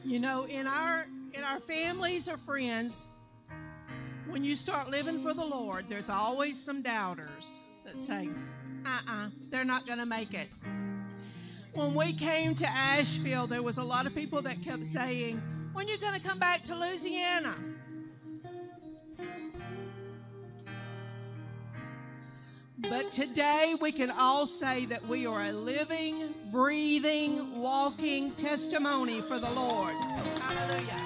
You know, in our families or friends, when you start living for the Lord, there's always some doubters that say, they're not going to make it. When we came to Asheville, there was a lot of people that kept saying, when are you going to come back to Louisiana? But today we can all say that we are a living, breathing, walking testimony for the Lord. Hallelujah.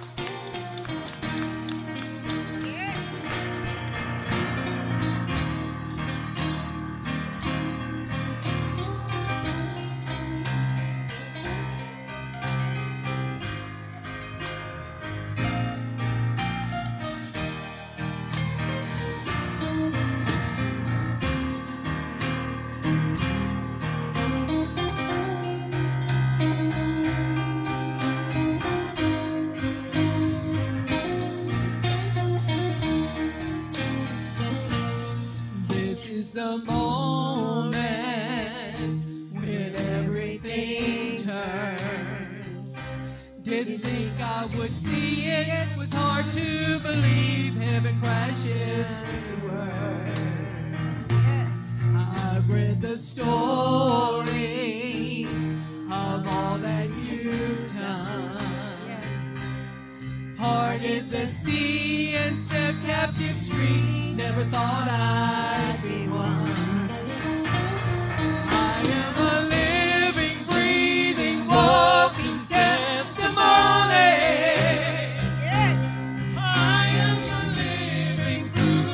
The moment when everything turns. Didn't think I would see it. It was hard to believe. Heaven crashes to earth. Yes. I've read the stories of all that you've done. Yes. Parted the sea and set captives free. Never thought I'd be one. I am a living, breathing, walking testimony. Yes. I am a living proof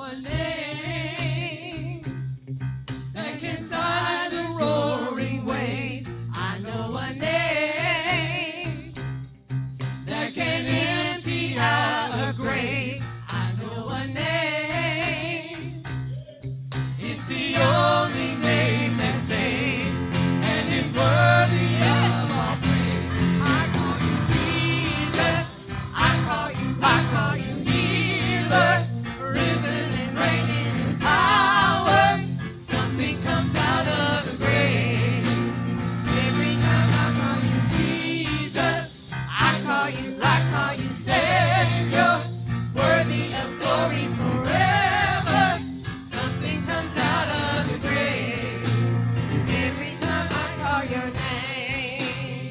a name that can silence the roaring waves. I know a name that can empty out a grave. I know a name. It's the only name that saves and is worthy of all praise. I call you Jesus. I call you healer, risen and reigning in power. Something comes out of the grave. Every time I call you Jesus, I call you Savior, worthy of glory forever. Something comes out of the grave. Every time I call your name.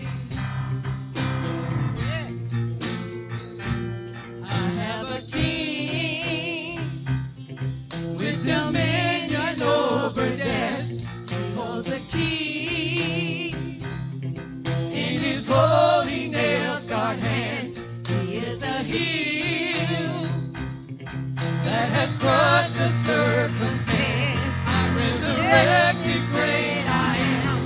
I have a king with dominion over death. He holds the keys in his holy nail-scarred hands. He is the heel that has crushed the serpent's hand. I resurrected great I am.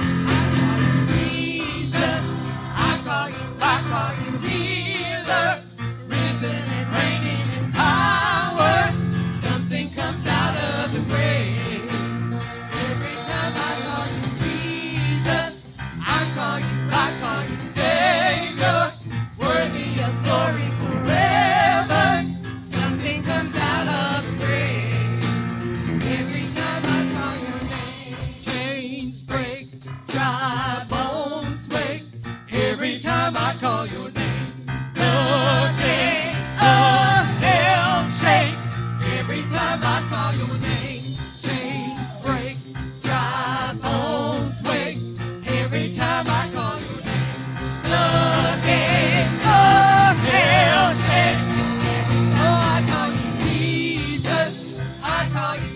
I call you Jesus. I call you healer, risen and reigning in power. Something comes out of the grave. Every time I call you Jesus, I call you Savior, worthy of glory forever. Something comes out of the grave. Every time I call your name, chains break, dry bones wake. Every time I call your name, the gates of hell shake. Every time I call your name, chains break, dry bones wake. Every time I call your name, the gates of hell shake. Oh, I call you Jesus. I call you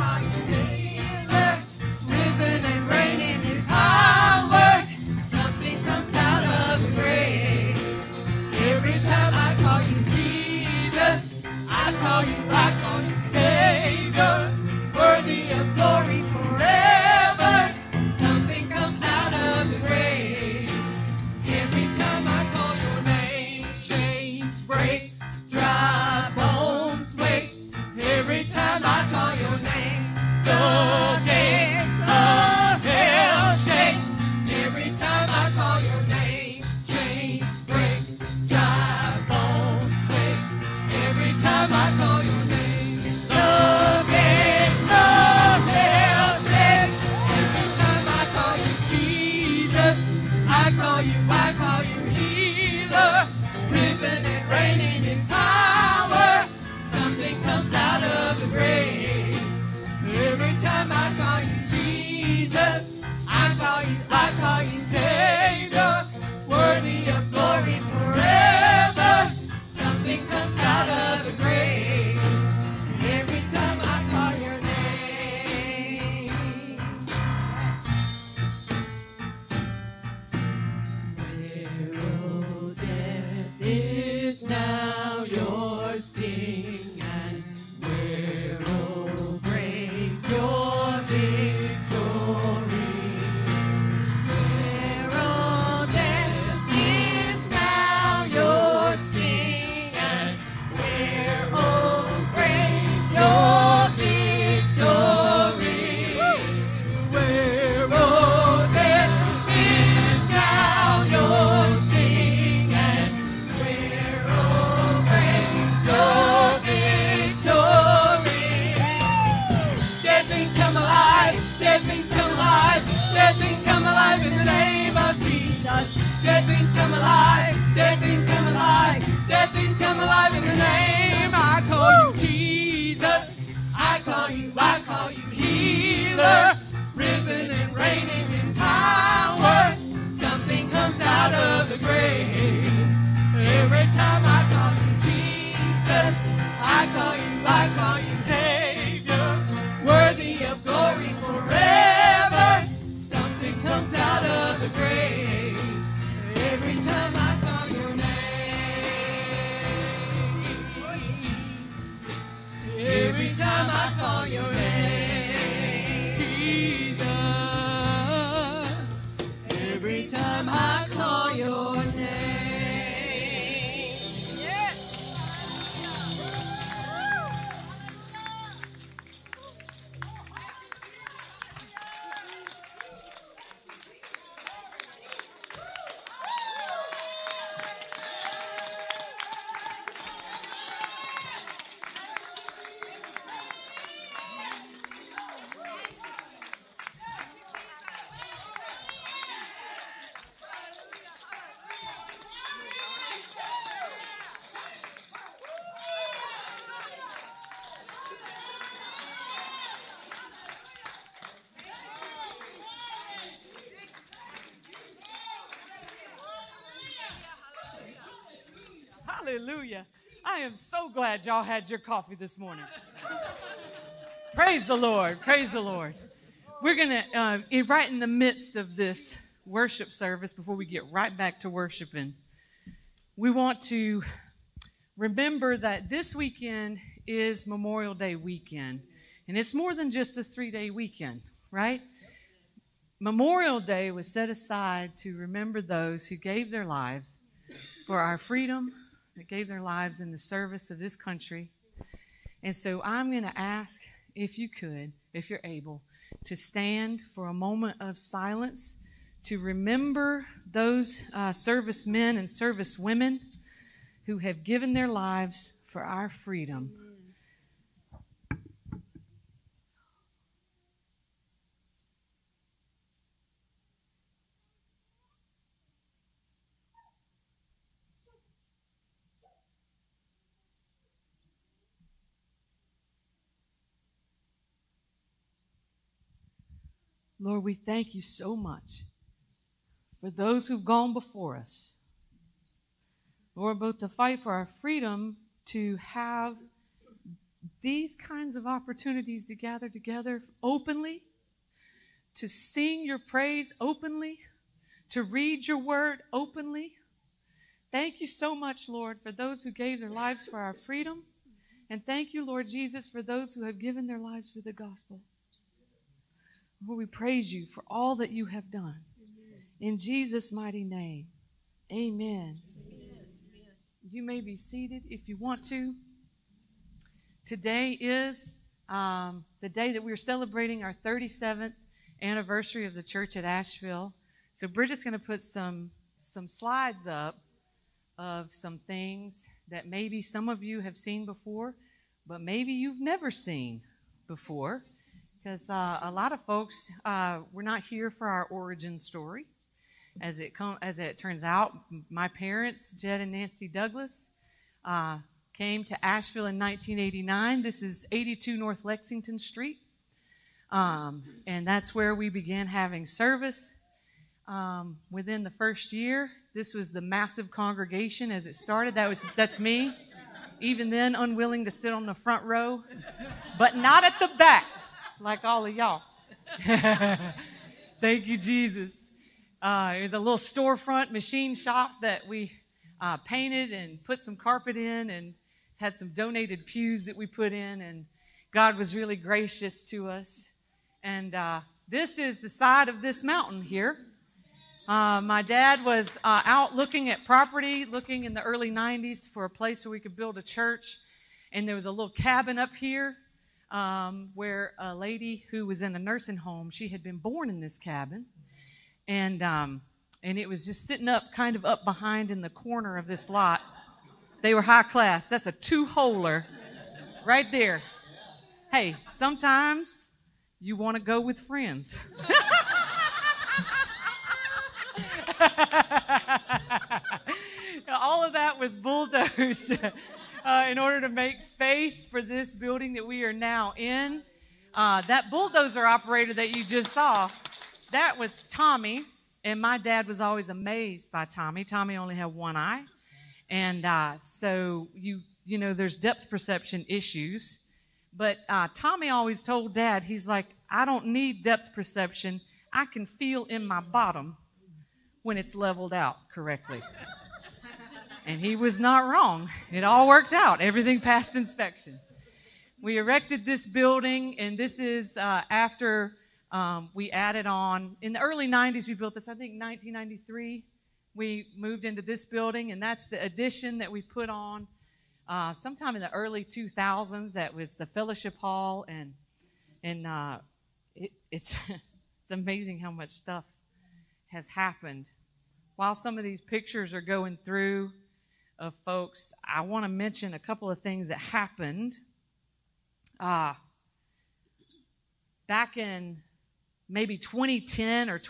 Savior, risen and reigning in power. Something comes out of the grave. Every time I call you Jesus, I call you Savior, worthy of glory forever. Something comes out of the grave. Every time I call your name, chains break, dry bones wake. Every time I call your name, the gates of hell shake. Every time I call your name, chains break, dry bones wake. Every time I call your name, the gates of hell shake. Every time I call you Jesus, I call you healer, risen and reigning in power. Something comes out of the grave. Every time I call you Jesus, I call you Savior, worthy of glory forever. Something comes out of the grave. Every time I call your name. Where, oh, death is now your sting, and where, oh, grave, your victory. Where, oh, death is now your sting, and where, oh, grave, your victory. Where, oh, death is now your sting, and where, oh, grave, your victory. Dead things come alive, dead things come alive, dead things come alive in the name of Jesus. Dead things come alive, dead things come alive, dead things come alive in the name. I call you Jesus. I call you healer, risen and reigning in power. Something comes out of the grave. Every time I call you Jesus, I call you Savior, worthy of glory forever. Something comes out of the grave. Every time I call your name. Every every time I call your name. Jesus, every time I call your name. Yeah. Hallelujah. I am so glad y'all had your coffee this morning. Praise the Lord. Praise the Lord. We're going to, right in the midst of this worship service, before we get right back to worshiping, we want to remember that this weekend is Memorial Day weekend. And it's more than just a 3-day weekend, right? Memorial Day was set aside to remember those who gave their lives for our freedom, that gave their lives in the service of this country. And so I'm going to ask, if you could, if you're able, to stand for a moment of silence to remember those servicemen and servicewomen who have given their lives for our freedom. Lord, we thank you so much for those who've gone before us. Lord, both to fight for our freedom, to have these kinds of opportunities to gather together openly, to sing your praise openly, to read your word openly. Thank you so much, Lord, for those who gave their lives for our freedom. And thank you, Lord Jesus, for those who have given their lives for the gospel. Lord, we praise you for all that you have done. In Jesus' mighty name, amen. You may be seated if you want to. Today is the day that we're celebrating our 37th anniversary of the church at Asheville. So Bridget's going to put some slides up of some things that maybe some of you have seen before, but maybe you've never seen before. Because a lot of folks were not here for our origin story. As it turns out, my parents, Jed and Nancy Douglas, came to Asheville in 1989. This is 82 North Lexington Street. And that's where we began having service. Within the first year, this was the massive congregation as it started. That's me. Even then, unwilling to sit on the front row, but not at the back. Like all of y'all. Thank you, Jesus. It was a little storefront machine shop that we painted and put some carpet in and had some donated pews that we put in. And God was really gracious to us. And this is the side of this mountain here. My dad was out looking at property, looking in the early 90s for a place where we could build a church. And there was a little cabin up here. Where a lady who was in a nursing home, she had been born in this cabin, and it was just sitting kind of up behind in the corner of this lot. They were high class. That's a 2-holer right there. Hey, sometimes you want to go with friends. All of that was bulldozed in order to make space for this building that we are now in. That bulldozer operator that you just saw, that was Tommy, and my dad was always amazed by Tommy. Tommy only had one eye, and so you know there's depth perception issues. But Tommy always told Dad, he's like, I don't need depth perception. I can feel in my bottom when it's leveled out correctly. And he was not wrong. It all worked out. Everything passed inspection. We erected this building, and this is after we added on. In the early 90s, we built this. I think 1993, we moved into this building, and that's the addition that we put on sometime in the early 2000s. That was the fellowship hall, and it's it's amazing how much stuff has happened. While some of these pictures are going through of folks, I want to mention a couple of things that happened. Back in maybe 2010 or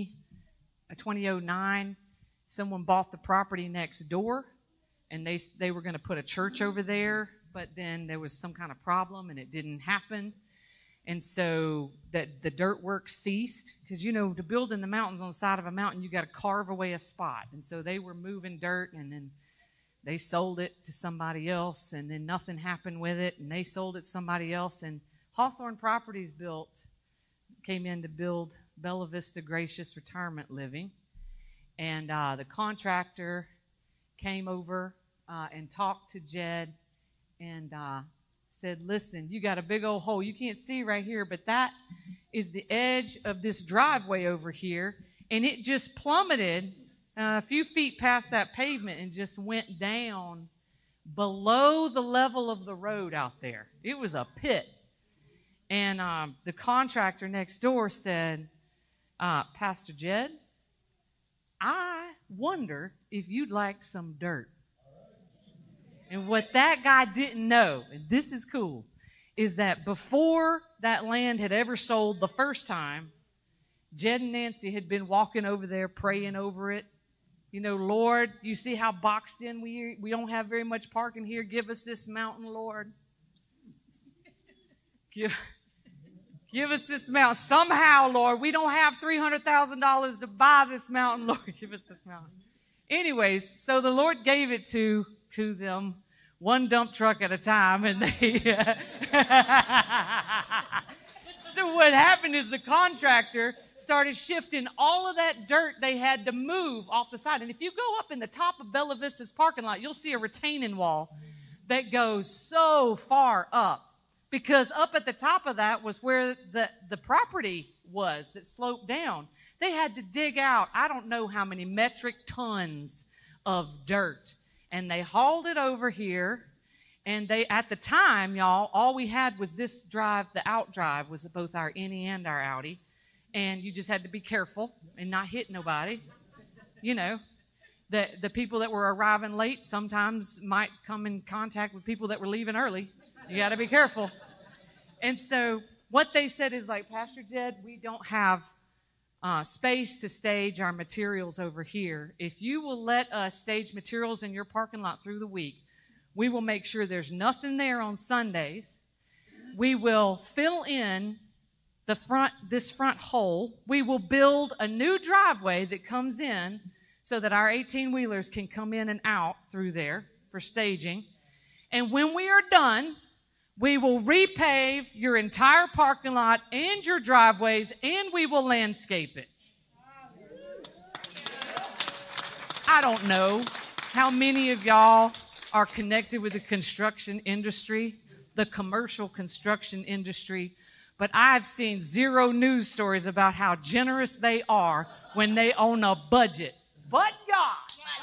2009, someone bought the property next door, and they were going to put a church over there, but then there was some kind of problem, and it didn't happen. And so the dirt work ceased, because, you know, to build in the mountains on the side of a mountain, you got to carve away a spot. And so they were moving dirt, and then they sold it to somebody else, and then nothing happened with it, and they sold it to somebody else. And Hawthorne Properties came in to build Bella Vista Gracious Retirement Living. And the contractor came over and talked to Jed and said, listen, you got a big old hole. You can't see right here, but that is the edge of this driveway over here. And it just plummeted a few feet past that pavement and just went down below the level of the road out there. It was a pit. And the contractor next door said, Pastor Jed, I wonder if you'd like some dirt. And what that guy didn't know, and this is cool, is that before that land had ever sold the first time, Jed and Nancy had been walking over there praying over it. You know, Lord, you see how boxed in we don't have very much parking here. Give us this mountain, Lord. Give us this mountain. Somehow, Lord, we don't have $300,000 to buy this mountain. Lord, give us this mountain. Anyways, so the Lord gave it to them, one dump truck at a time, and they. So what happened is the contractor started shifting all of that dirt they had to move off the side. And if you go up in the top of Bella Vista's parking lot, you'll see a retaining wall that goes so far up. Because up at the top of that was where the property was that sloped down. They had to dig out, I don't know how many metric tons of dirt. And they hauled it over here. And at the time, y'all, all we had was this drive. The out drive was both our Innie and our Audi. And you just had to be careful and not hit nobody. You know, the people that were arriving late sometimes might come in contact with people that were leaving early. You got to be careful. And so what they said is like, Pastor Jed, we don't have space to stage our materials over here. If you will let us stage materials in your parking lot through the week, we will make sure there's nothing there on Sundays. We will fill in this front hole. We will build a new driveway that comes in so that our 18-wheelers can come in and out through there for staging. And when we are done, we will repave your entire parking lot and your driveways, and we will landscape it. I don't know how many of y'all are connected with the construction industry, the commercial construction industry, but I've seen zero news stories about how generous they are when they own a budget. But God.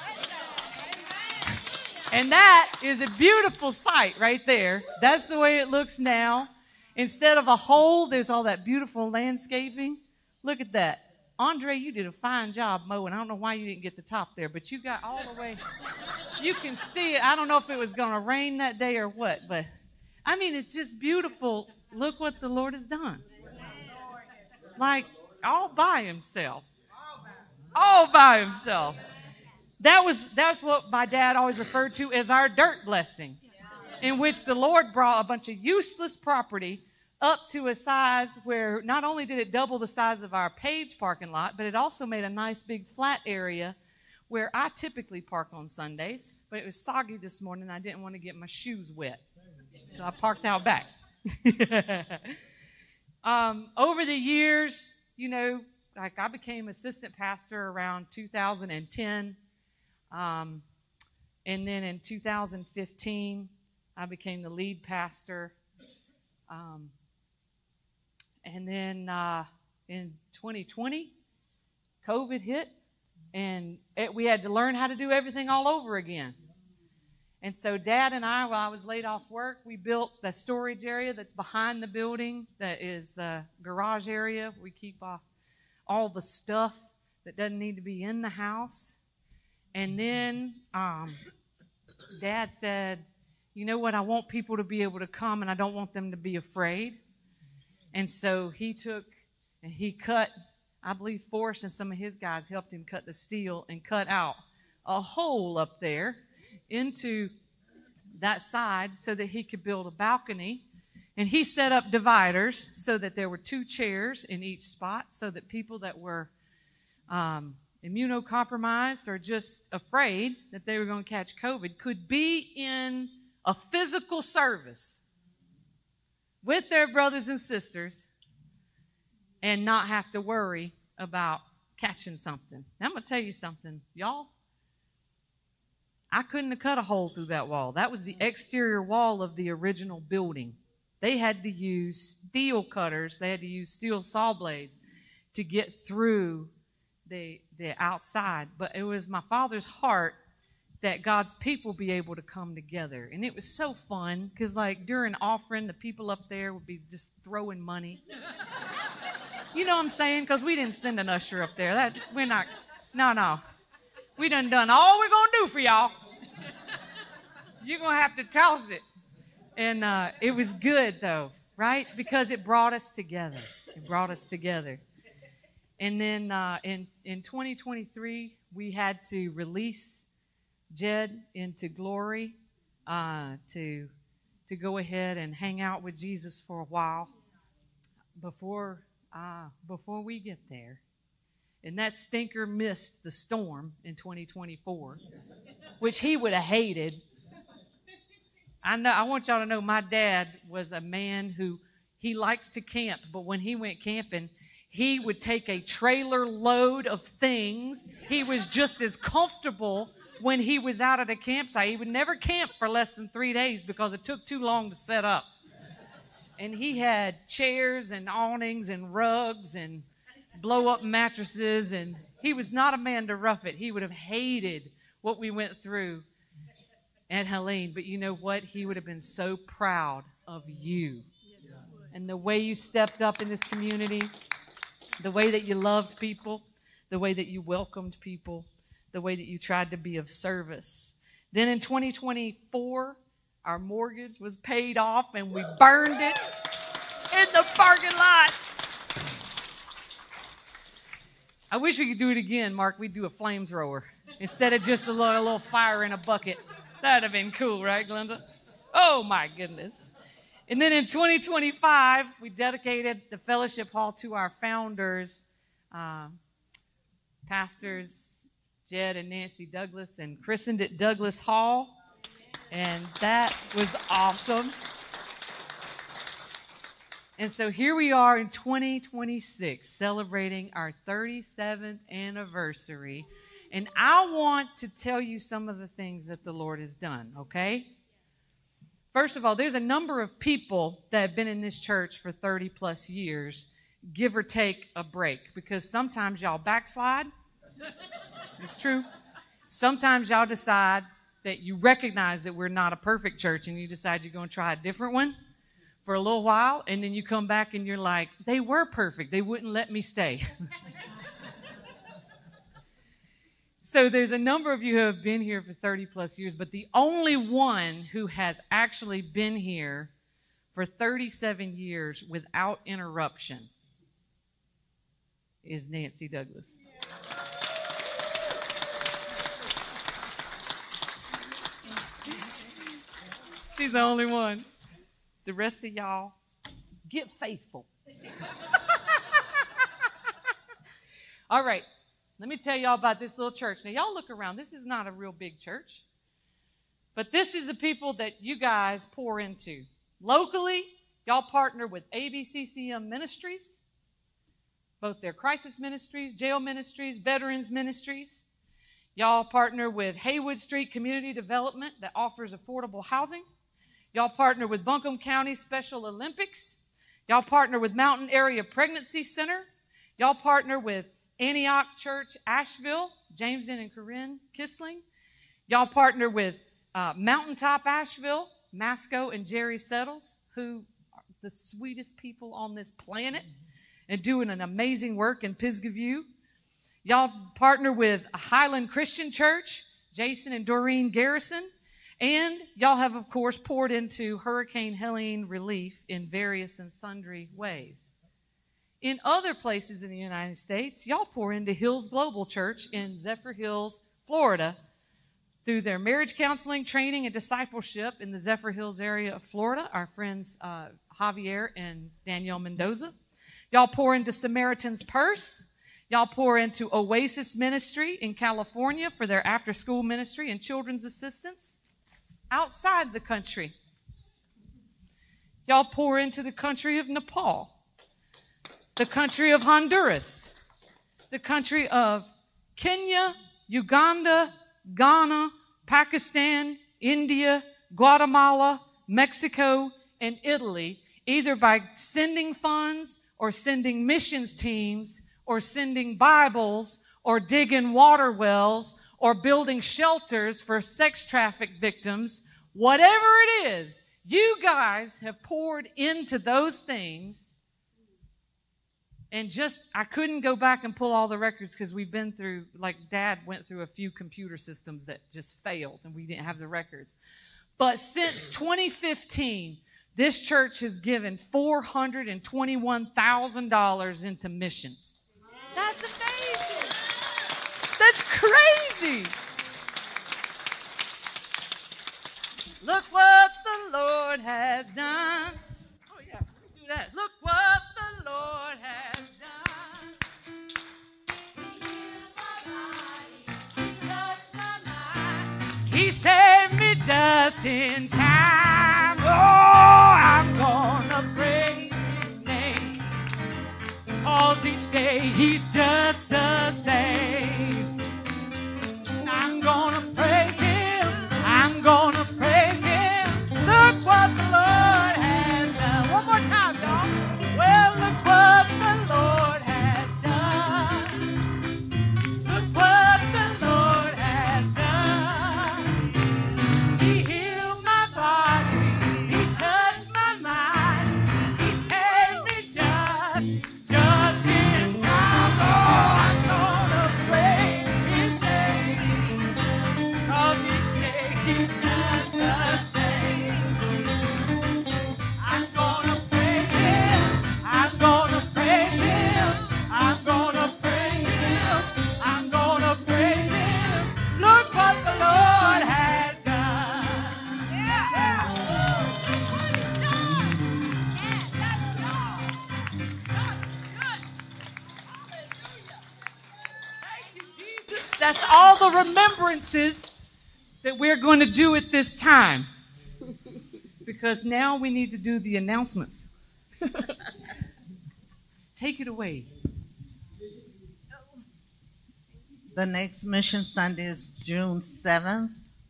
And that is a beautiful sight right there. That's the way it looks now. Instead of a hole, there's all that beautiful landscaping. Look at that. Andre, you did a fine job mowing. I don't know why you didn't get the top there, but you got all the way. You can see it. I don't know if it was going to rain that day or what, but I mean, it's just beautiful. Look what the Lord has done. Like, all by himself. All by himself. That's what my dad always referred to as our dirt blessing, in which the Lord brought a bunch of useless property up to a size where not only did it double the size of our paved parking lot, but it also made a nice big flat area where I typically park on Sundays, but it was soggy this morning and I didn't want to get my shoes wet. So I parked out back. Over the years, you know, like I became assistant pastor around 2010. And then in 2015, I became the lead pastor. And then in 2020, COVID hit, and we had to learn how to do everything all over again. And so Dad and I, while I was laid off work, we built the storage area that's behind the building, that is the garage area. We keep all the stuff that doesn't need to be in the house. And then Dad said, you know what, I want people to be able to come, and I don't want them to be afraid. And so he took and he cut, I believe Forrest and some of his guys helped him cut the steel and cut out a hole up there into that side so that he could build a balcony. And he set up dividers so that there were 2 chairs in each spot so that people that were immunocompromised or just afraid that they were going to catch COVID could be in a physical service with their brothers and sisters and not have to worry about catching something. Now, I'm going to tell you something, y'all. I couldn't have cut a hole through that wall. That was the exterior wall of the original building. They had to use steel cutters. They had to use steel saw blades to get through the outside. But it was my Father's heart that God's people be able to come together. And it was so fun because, like, during offering, the people up there would be just throwing money. You know what I'm saying? Because we didn't send an usher up there. No. We done all we're going to do for y'all. You're going to have to toss it. And it was good, though, right? Because it brought us together. It brought us together. And then in 2023, we had to release Jed into glory to go ahead and hang out with Jesus for a while before we get there. And that stinker missed the storm in 2024, which he would have hated. I want y'all to know my dad was a man who, he likes to camp, but when he went camping, he would take a trailer load of things. He was just as comfortable when he was out at a campsite. He would never camp for less than 3 days because it took too long to set up. And he had chairs and awnings and rugs and blow-up mattresses, and he was not a man to rough it. He would have hated what we went through at Helene, but you know what? He would have been so proud of you and the way you stepped up in this community, the way that you loved people, the way that you welcomed people, the way that you tried to be of service. Then in 2024, our mortgage was paid off and we burned it in the parking lot. I wish we could do it again, Mark. We'd do a flamethrower instead of just a little fire in a bucket. That'd have been cool, right, Glenda? Oh, my goodness. And then in 2025, we dedicated the fellowship hall to our founders, Pastors Jed and Nancy Douglas, and christened it Douglas Hall. And that was awesome. And so here we are in 2026, celebrating our 37th anniversary. And I want to tell you some of the things that the Lord has done, okay? First of all, there's a number of people that have been in this church for 30 plus years, give or take a break, because sometimes y'all backslide. It's true. Sometimes y'all decide that you recognize that we're not a perfect church and you decide you're going to try a different one for a little while, and then you come back and you're like, they were perfect. They wouldn't let me stay. So there's a number of you who have been here for 30 plus years, but the only one who has actually been here for 37 years without interruption is Nancy Douglas. She's the only one. The rest of y'all, get faithful. All right. Let me tell y'all about this little church. Now, y'all look around. This is not a real big church. But this is the people that you guys pour into. Locally, y'all partner with ABCCM Ministries, both their crisis ministries, jail ministries, veterans ministries. Y'all partner with Haywood Street Community Development that offers affordable housing. Y'all partner with Buncombe County Special Olympics. Y'all partner with Mountain Area Pregnancy Center. Y'all partner with Antioch Church Asheville, Jameson and Corinne Kissling. Y'all partner with Mountaintop Asheville, Masco and Jerry Settles, who are the sweetest people on this planet and doing an amazing work in Pisgah View. Y'all partner with Highland Christian Church, Jason and Doreen Garrison. And y'all have, of course, poured into Hurricane Helene relief in various and sundry ways. In other places in the United States, y'all pour into Hills Global Church in Zephyr Hills, Florida, through their marriage counseling, training, and discipleship in the Zephyr Hills area of Florida, our friends Javier and Danielle Mendoza. Y'all pour into Samaritan's Purse. Y'all pour into Oasis Ministry in California for their after-school ministry and children's assistance outside the country. Y'all pour into the country of Nepal, the country of Honduras, the country of Kenya, Uganda, Ghana, Pakistan, India, Guatemala, Mexico, and Italy, either by sending funds or sending missions teams or sending Bibles or digging water wells or building shelters for sex traffic victims. Whatever it is, you guys have poured into those things. And I couldn't go back and pull all the records because we've been through, like Dad went through a few computer systems that just failed and we didn't have the records. But since 2015, this church has given $421,000 into missions. That's amazing. That's crazy. Look what the Lord has done. Oh, yeah, let me do that. Look what the Lord has done. He saved me just in time. Oh, I'm gonna praise His name. 'Cause each day He's just the same. I'm gonna praise Him. I'm gonna praise Him. Look what the Lord has done. One more time, y'all. Well, look what the Lord has done. Look what the Lord has done. He healed my body. He touched my mind. He saved me just in time. Oh, I'm gonna praise His name. 'Cause each day He's just the same. I'm gonna praise Him. I'm gonna praise Him. I'm gonna praise Him. I'm gonna praise Him. Look what the Lord has done. Yeah. Look what He's done. Yeah, that's all. God's good. Hallelujah. Thank you, Jesus. That's all the remembrances that we're going to do at this time. Because now we need to do the announcements. Take it away. The next Mission Sunday is June 7th.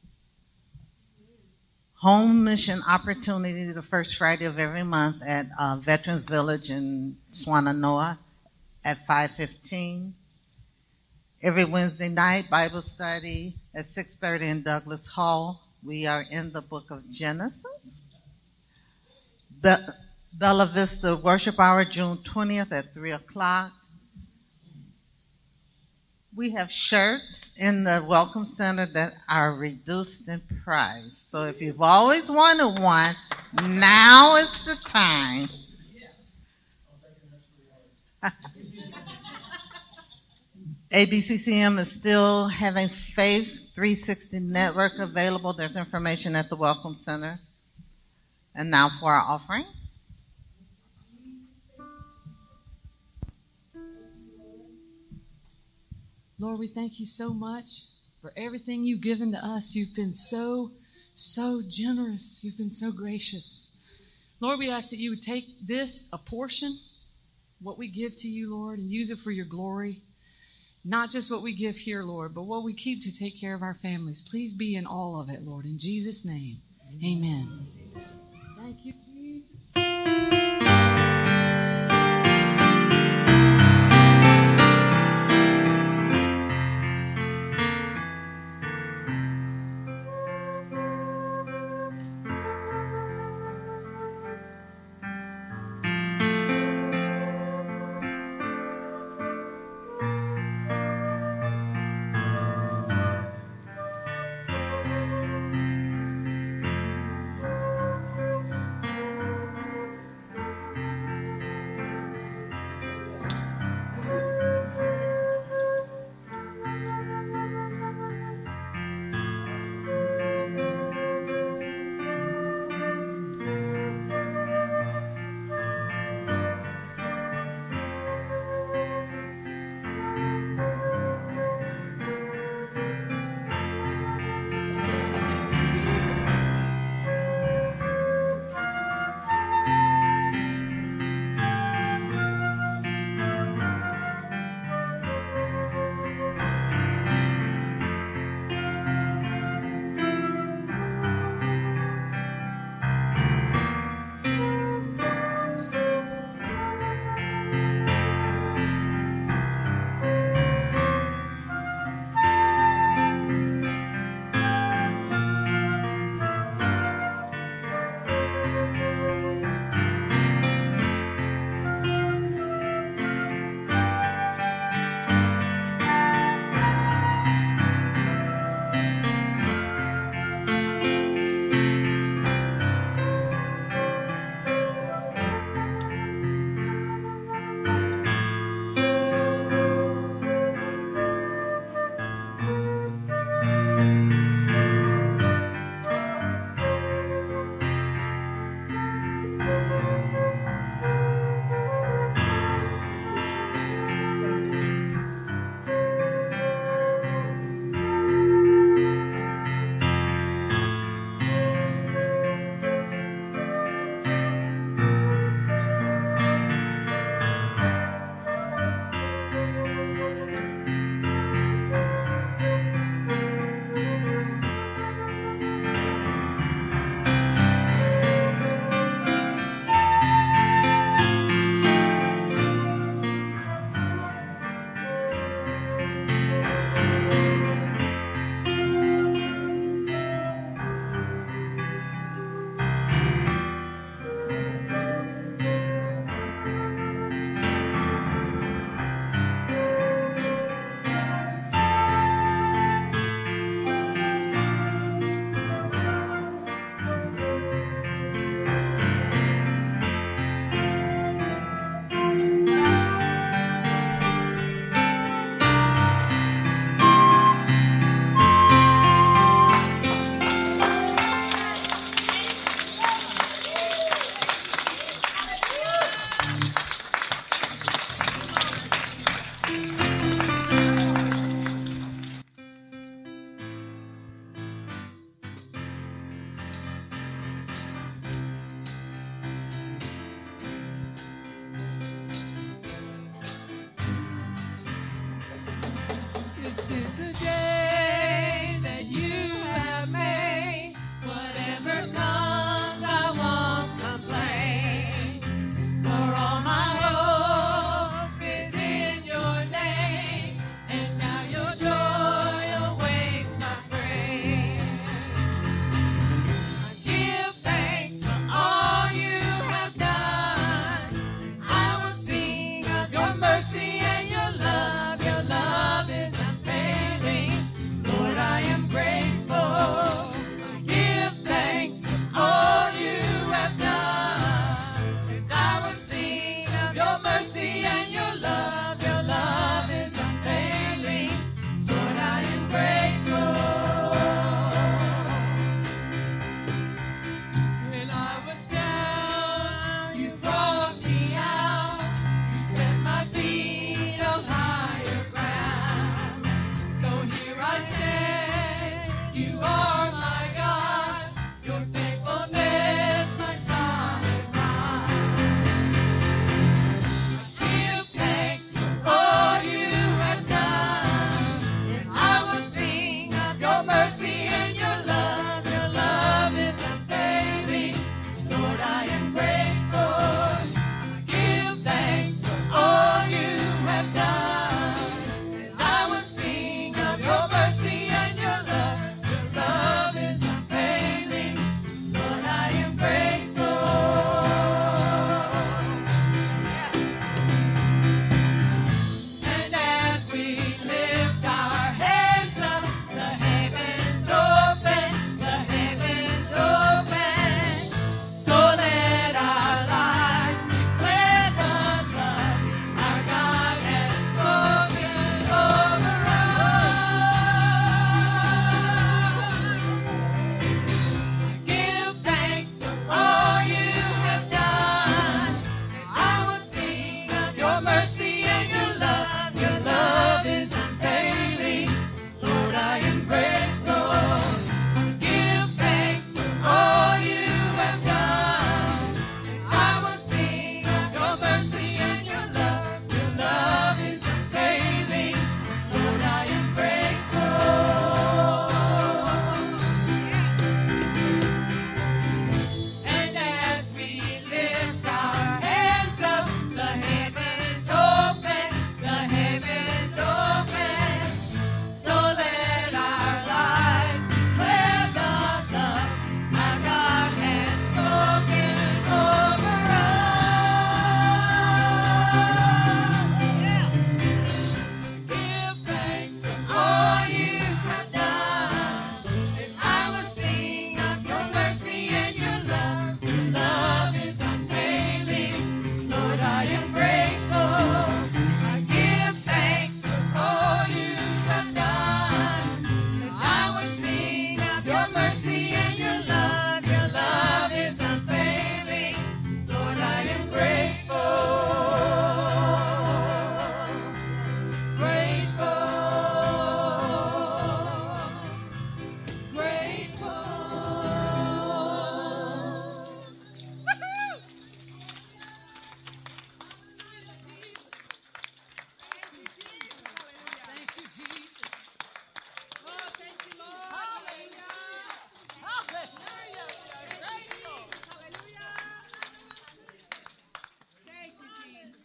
Home mission opportunity the first Friday of every month at Veterans Village in Swannanoa at 5:15. Every Wednesday night, Bible study at 6:30 in Douglas Hall. We are in the book of Genesis. Bella Vista Worship Hour, June 20th at 3 o'clock. We have shirts in the Welcome Center that are reduced in price. So if you've always wanted one, now is the time. ABCCM is still having Faith 360 Network available. There's information at the Welcome Center. And now for our offering. Lord, we thank you so much for everything you've given to us. You've been so generous. You've been so gracious. Lord, we ask that you would take this, a portion, what we give to you, Lord, and use it for your glory. Not just what we give here, Lord, but what we keep to take care of our families. Please be in all of it, Lord. In Jesus' name, amen.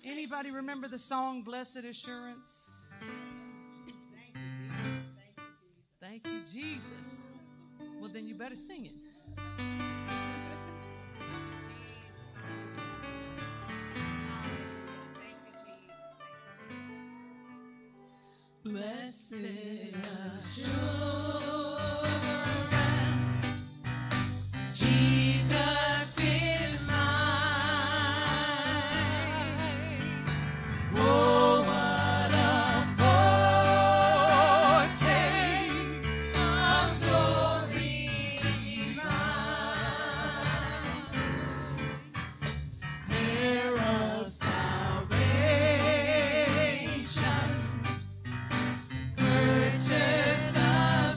Anybody remember the song Blessed Assurance? Thank you, Jesus. Well, then you better sing it. Blessed assurance, Jesus is mine. Oh, what a foretaste of glory divine, heir of salvation, purchase of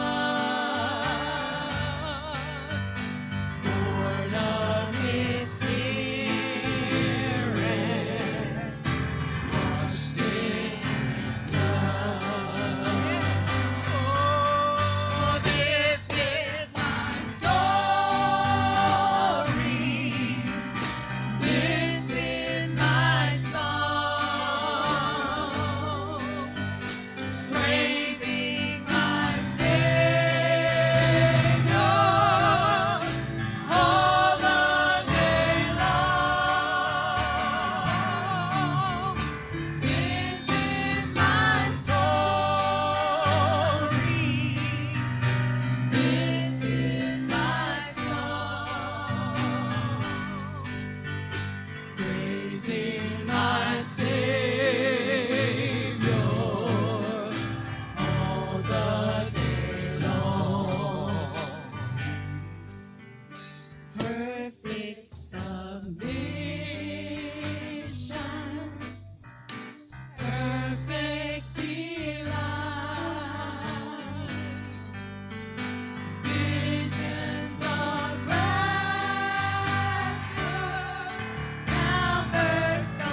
God, born of His Spirit, washed in His blood. Oh, this is my story. This is my song, praising my Savior all the day long. This is my story. This is my song, praising my Savior all the day long. Perfect submission, perfect delight, visions of rapture, now births of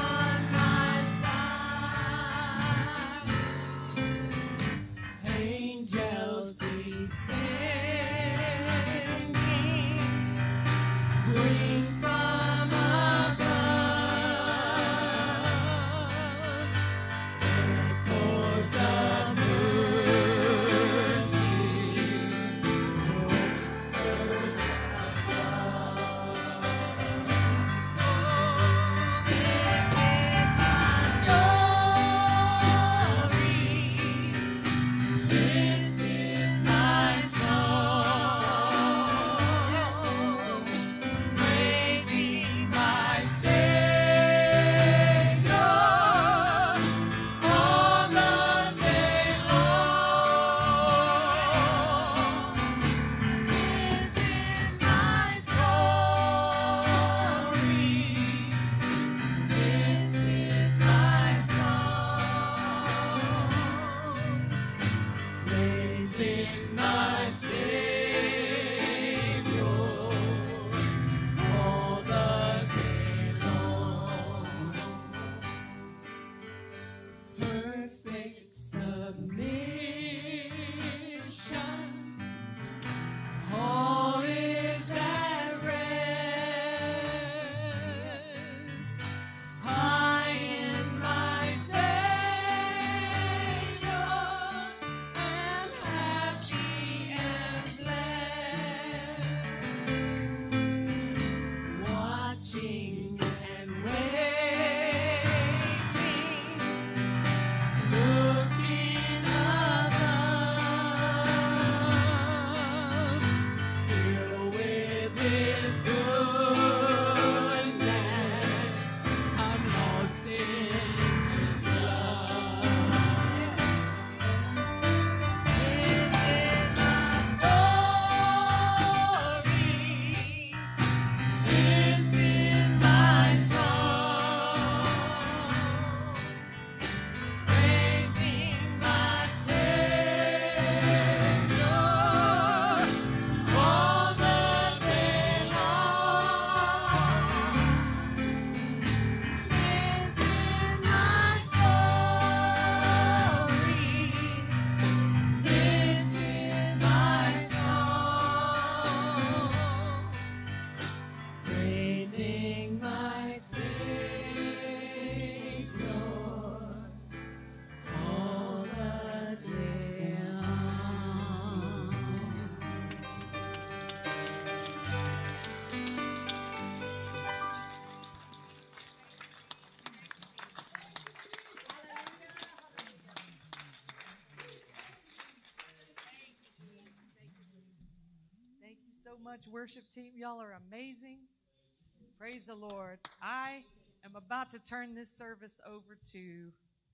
much, worship team. Y'all are amazing. Praise the Lord. I am about to turn this service over to,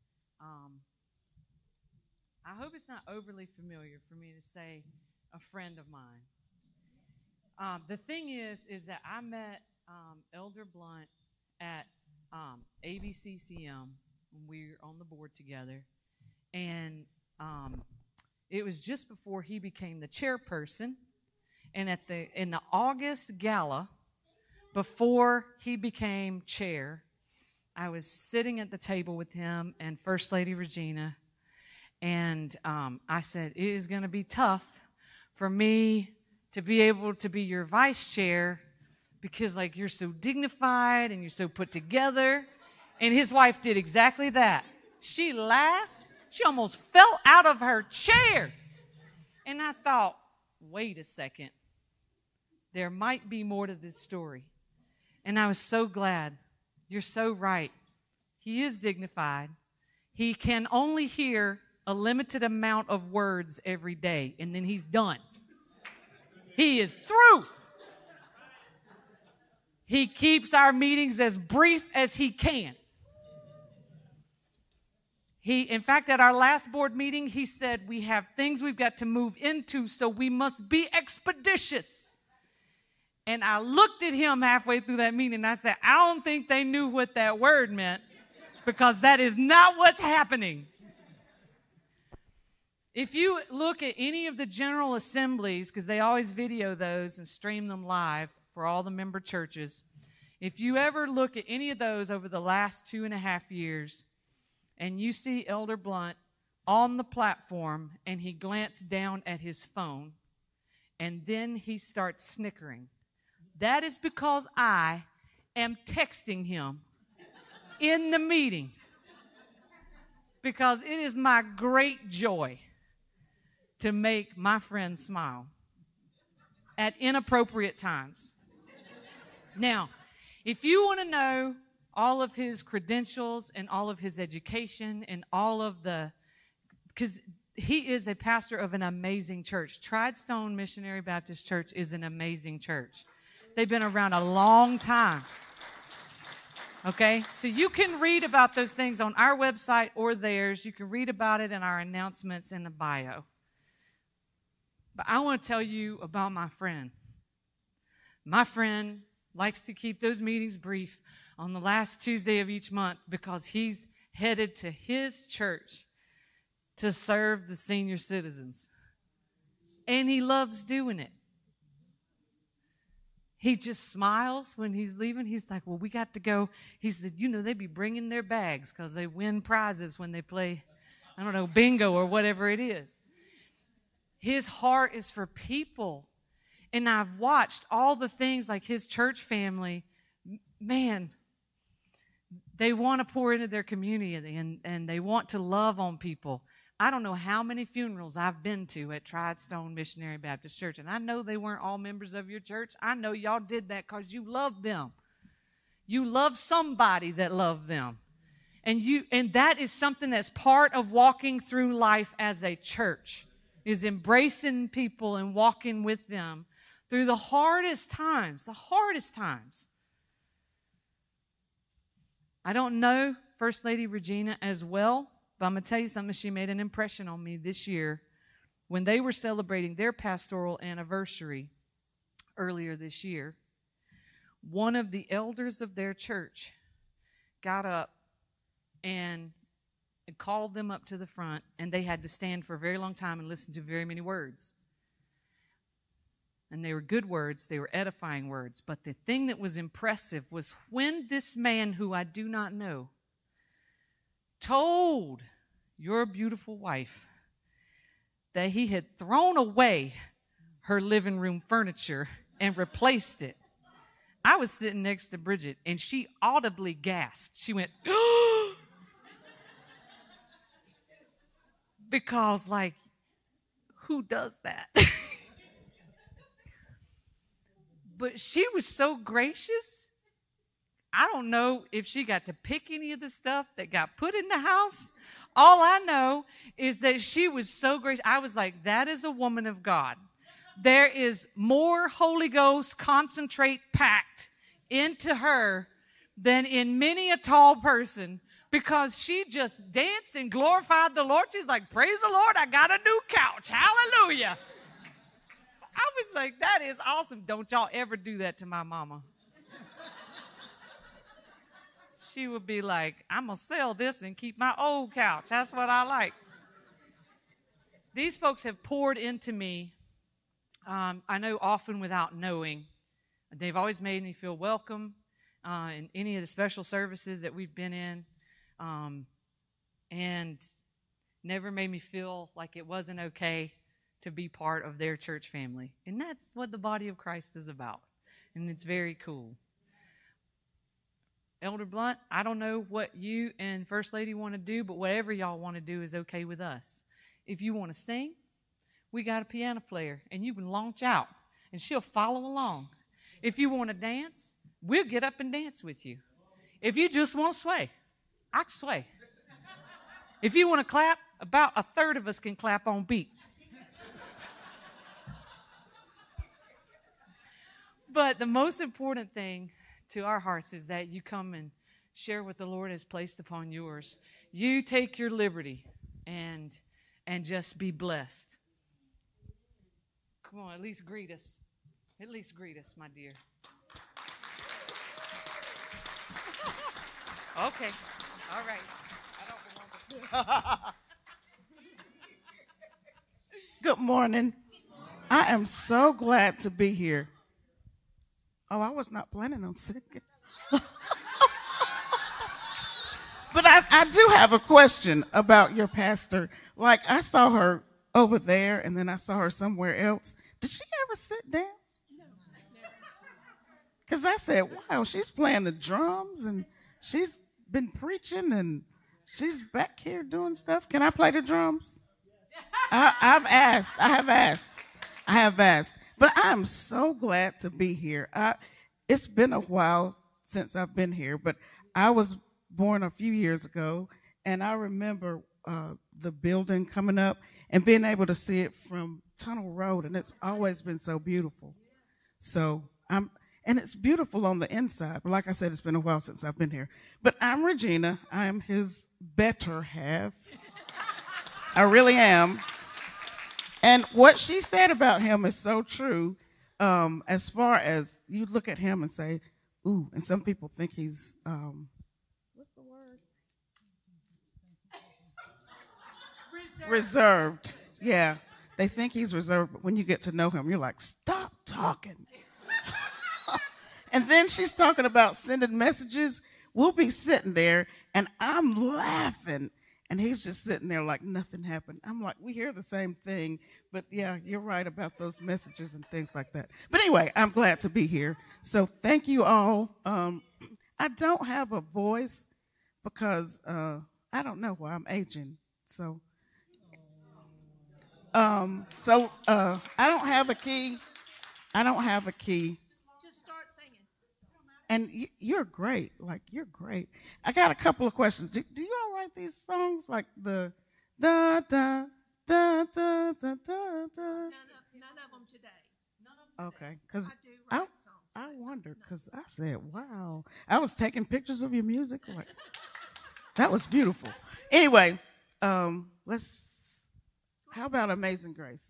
I hope it's not overly familiar for me to say a friend of mine. The thing is that I met Elder Blunt at ABCCM when we were on the board together. And it was just before he became the chairperson. And in the August gala, before he became chair, I was sitting at the table with him and First Lady Regina, and I said, it is going to be tough for me to be able to be your vice chair because, like, you're so dignified and you're so put together. And his wife did exactly that. She laughed. She almost fell out of her chair. And I thought, wait a second. There might be more to this story. And I was so glad. You're so right. He is dignified. He can only hear a limited amount of words every day, and then he's done. He is through. He keeps our meetings as brief as he can. In fact, at our last board meeting, he said, we have things we've got to move into, so we must be expeditious. And I looked at him halfway through that meeting, and I said, I don't think they knew what that word meant, because that is not what's happening. If you look at any of the general assemblies, because they always video those and stream them live for all the member churches, if you ever look at any of those over the last 2.5 years, and you see Elder Blunt on the platform, and he glanced down at his phone, and then he starts snickering, that is because I am texting him in the meeting, because it is my great joy to make my friends smile at inappropriate times. Now, if you want to know all of his credentials and all of his education and all of because he is a pastor of an amazing church. Tridestone Missionary Baptist Church is an amazing church. They've been around a long time. Okay? So you can read about those things on our website or theirs. You can read about it in our announcements in the bio. But I want to tell you about my friend. My friend likes to keep those meetings brief on the last Tuesday of each month because he's headed to his church to serve the senior citizens. And he loves doing it. He just smiles when he's leaving. He's like, well, we got to go. He said, they be bringing their bags because they win prizes when they play, bingo or whatever it is. His heart is for people. And I've watched all the things like his church family, man, they want to pour into their community and they want to love on people. I don't know how many funerals I've been to at Tridestone Missionary Baptist Church. And I know they weren't all members of your church. I know y'all did that because you loved them. You love somebody that loved them. And that is something that's part of walking through life as a church, is embracing people and walking with them through the hardest times. I don't know First Lady Regina as well, but I'm going to tell you something. She made an impression on me this year when they were celebrating their pastoral anniversary earlier this year. One of the elders of their church got up and called them up to the front, and they had to stand for a very long time and listen to very many words. And they were good words, they were edifying words. But the thing that was impressive was when this man, who I do not know, told your beautiful wife that he had thrown away her living room furniture and replaced it. I was sitting next to Bridget, and she audibly gasped. She went, because, who does that? But she was so gracious. I don't know if she got to pick any of the stuff that got put in the house. All I know is that she was so gracious. I was like, that is a woman of God. there is more Holy Ghost concentrate packed into her than in many a tall person, because she just danced and glorified the Lord. She's like, praise the Lord, I got a new couch. Hallelujah. I was like, that is awesome. Don't y'all ever do that to my mama. She would be like, I'm going to sell this and keep my old couch. That's what I like. These folks have poured into me, I know often without knowing. They've always made me feel welcome in any of the special services that we've been in, and never made me feel like it wasn't okay to be part of their church family. And that's what the body of Christ is about, and it's very cool. Elder Blunt, I don't know what you and First Lady want to do, but whatever y'all want to do is okay with us. If you want to sing, we got a piano player, and you can launch out, and she'll follow along. If you want to dance, we'll get up and dance with you. If you just want to sway, I can sway. If you want to clap, about a third of us can clap on beat. But the most important thing to our hearts is that you come and share what the Lord has placed upon yours. You take your liberty and just be blessed. Come on, at least greet us. At least greet us, my dear. Okay. All right. I don't belong. Good morning. I am so glad to be here. Oh, I was not planning on singing. But I do have a question about your pastor. Like, I saw her over there, and then I saw her somewhere else. Did she ever sit down? No. Because I said, wow, she's playing the drums, and she's been preaching, and she's back here doing stuff. Can I play the drums? I have asked. But I'm so glad to be here. It's been a while since I've been here, but I was born a few years ago, and I remember the building coming up and being able to see it from Tunnel Road, and it's always been so beautiful. So and it's beautiful on the inside, but like I said, it's been a while since I've been here. But I'm Regina. I am his better half. I really am. And what she said about him is so true. As far as you look at him and say, ooh, and some people think he's, what's the word? Reserved. Yeah, they think he's reserved, but when you get to know him, you're like, stop talking. And then she's talking about sending messages. We'll be sitting there, and I'm laughing. And he's just sitting there like nothing happened. I'm like, we hear the same thing. But, yeah, you're right about those messages and things like that. But anyway, I'm glad to be here. So thank you all. I don't have a voice because I don't know why I'm aging. So I don't have a key. Just start singing. And you're great. Like, you're great. I got a couple of questions. Do you all write these songs like the da da da da da da da? None of them today. Okay, because I do write songs. I wondered, because I said, wow. I was taking pictures of your music. Like, that was beautiful. Anyway, how about Amazing Grace?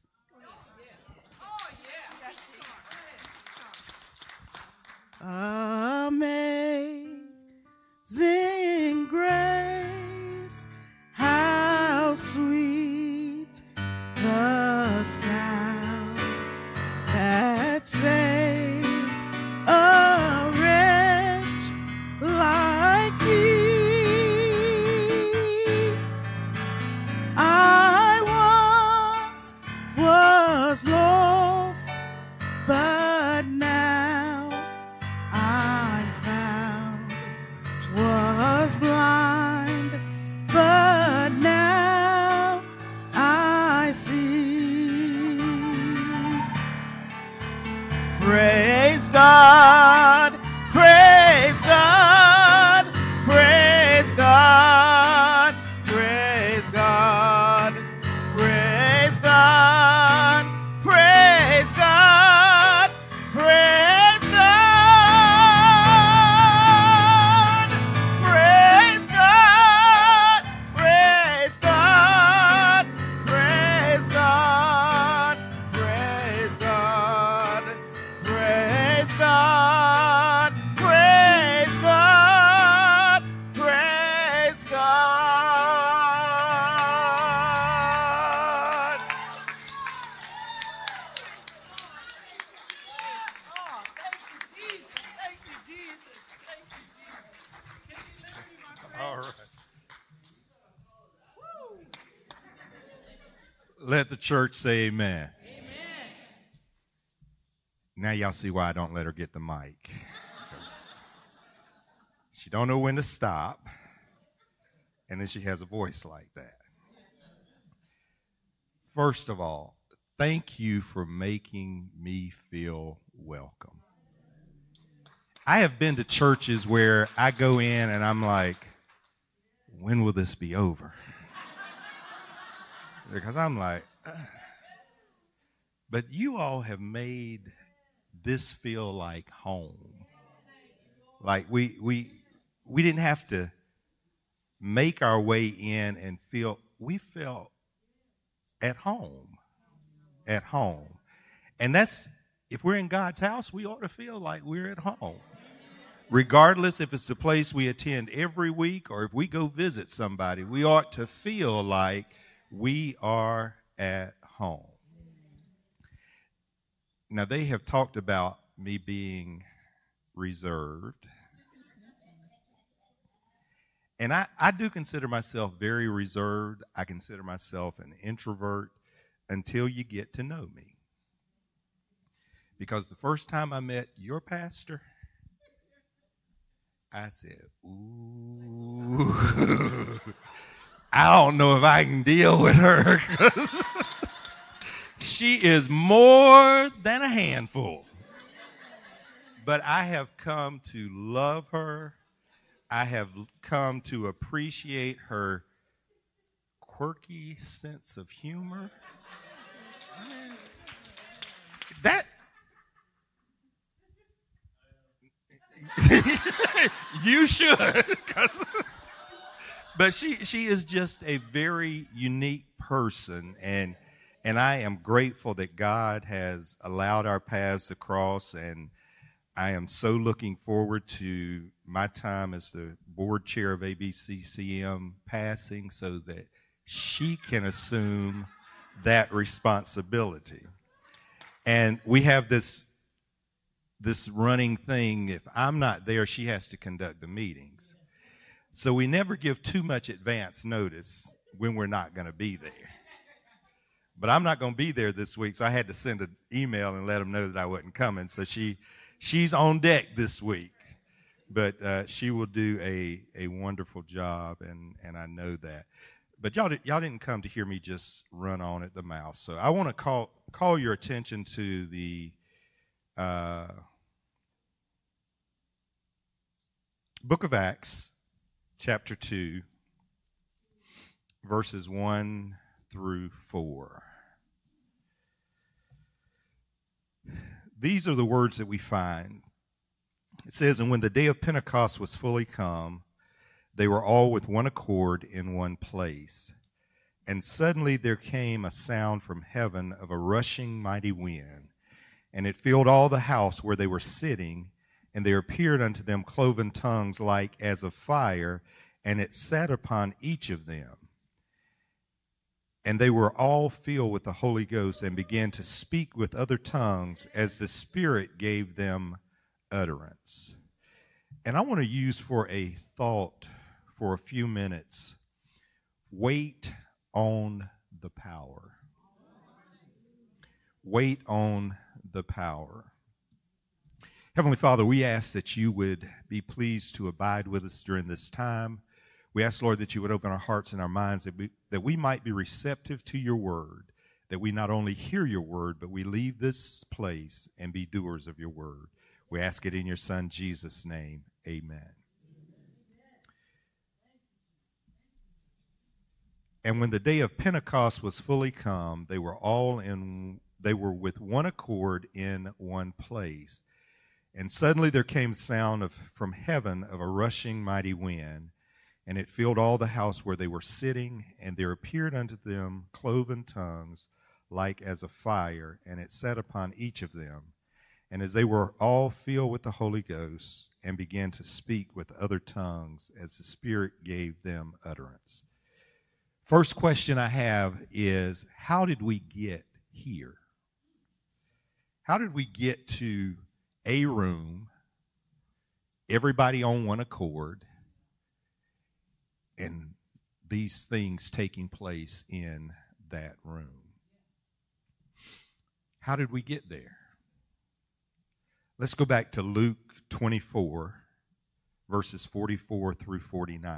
Amazing grace, how sweet the sound that saved a wretch like me. I once was lost, but now I'm found. 'Twas Let the church say amen. Now y'all see why I don't let her get the mic. Because she don't know when to stop. And then she has a voice like that. First of all, thank you for making me feel welcome. I have been to churches where I go in and I'm like, when will this be over? Because I'm like, but you all have made this feel like home. Like we didn't have to make our way in and we felt at home. At home. And that's, if we're in God's house, we ought to feel like we're at home. Regardless if it's the place we attend every week or if we go visit somebody, we ought to feel like we are at home. Now, they have talked about me being reserved. And I do consider myself very reserved. I consider myself an introvert until you get to know me. Because the first time I met your pastor, I said, ooh, I don't know if I can deal with her. She is more than a handful. But I have come to love her. I have come to appreciate her quirky sense of humor. That you should. But she is just a very unique person, and I am grateful that God has allowed our paths to cross, and I am so looking forward to my time as the board chair of ABCCM passing so that she can assume that responsibility. And we have this running thing, if I'm not there, she has to conduct the meetings. So we never give too much advance notice when we're not going to be there. But I'm not going to be there this week, so I had to send an email and let them know that I wasn't coming. So she's on deck this week. But she will do a wonderful job, and I know that. But y'all didn't come to hear me just run on at the mouth. So I want to call your attention to the Book of Acts, chapter 2, verses 1 through 4. These are the words that we find. It says, "And when the day of Pentecost was fully come, they were all with one accord in one place. And suddenly there came a sound from heaven of a rushing mighty wind, and it filled all the house where they were sitting, and there appeared unto them cloven tongues like as of fire, and it sat upon each of them. And they were all filled with the Holy Ghost and began to speak with other tongues as the Spirit gave them utterance." And I want to use for a thought for a few minutes, wait on the power. Wait on the power. Heavenly Father, we ask that you would be pleased to abide with us during this time. We ask, Lord, that you would open our hearts and our minds, that we might be receptive to your word, that we not only hear your word, but we leave this place and be doers of your word. We ask it in your Son, Jesus' name. Amen. "And when the day of Pentecost was fully come, they were with one accord in one place. And suddenly there came the sound from heaven of a rushing mighty wind, and it filled all the house where they were sitting, and there appeared unto them cloven tongues like as of fire, and it sat upon each of them. And as they were all filled with the Holy Ghost, and began to speak with other tongues as the Spirit gave them utterance." First question I have is, how did we get here? How did we get to a room, everybody on one accord, and these things taking place in that room? How did we get there? Let's go back to Luke 24, verses 44 through 49.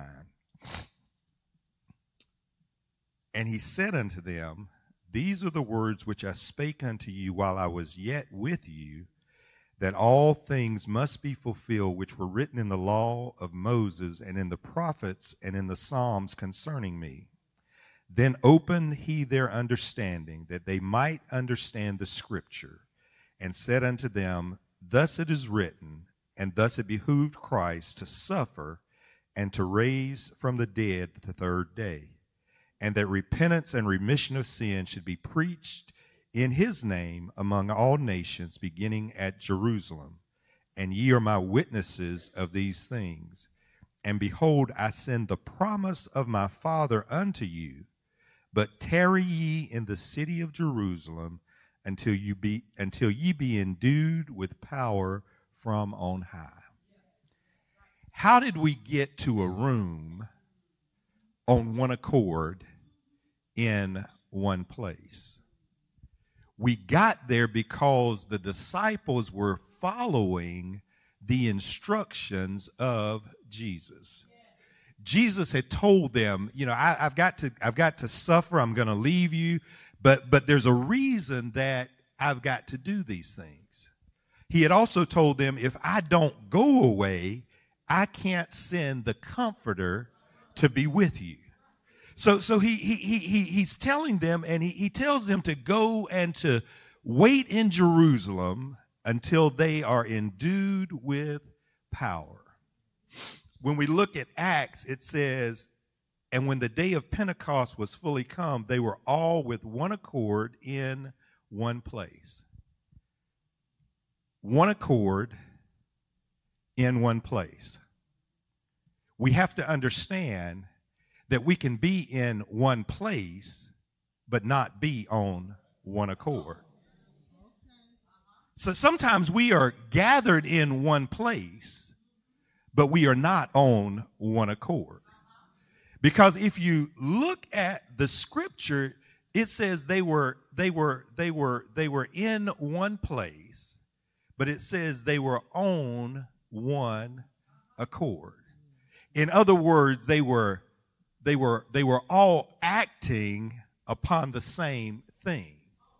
And he said unto them, These are the words which I spake unto you while I was yet with you, that all things must be fulfilled which were written in the law of Moses and in the prophets and in the Psalms concerning me. Then opened he their understanding, that they might understand the scripture, and said unto them, Thus it is written, and thus it behooved Christ to suffer and to raise from the dead the third day, and that repentance and remission of sin should be preached in his name among all nations, beginning at Jerusalem. And ye are my witnesses of these things. And behold, I send the promise of my Father unto you, but tarry ye in the city of Jerusalem until ye be endued with power from on high. How did we get to a room on one accord in one place? We got there because the disciples were following the instructions of Jesus. Jesus had told them, I've got to suffer. I'm going to leave you, but there's a reason that I've got to do these things. He had also told them, if I don't go away, I can't send the Comforter to be with you. So he's telling them, and he tells them to go and to wait in Jerusalem until they are endued with power. When we look at Acts, it says, and when the day of Pentecost was fully come, they were all with one accord in one place. One accord in one place. We have to understand that we can be in one place, but not be on one accord. So sometimes we are gathered in one place, but we are not on one accord. Because if you look at the scripture, it says they were in one place, but it says they were on one accord. In other words, they were all acting upon the same thing.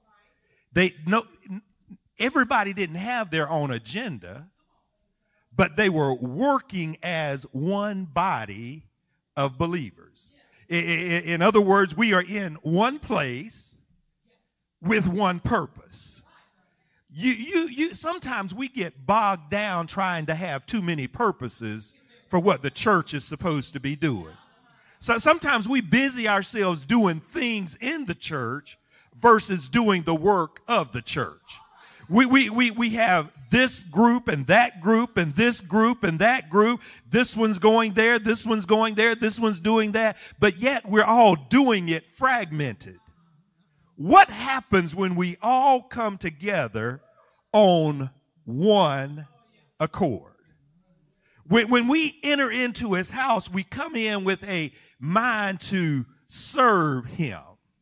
Everybody didn't have their own agenda, but they were working as one body of believers. In other words, we are in one place with one purpose. Sometimes we get bogged down trying to have too many purposes for what the church is supposed to be doing. So sometimes we busy ourselves doing things in the church versus doing the work of the church. We have this group and that group and this group and that group. This one's going there, this one's going there, this one's doing that. But yet we're all doing it fragmented. What happens when we all come together on one accord? When we enter into his house, we come in with a mind to serve him.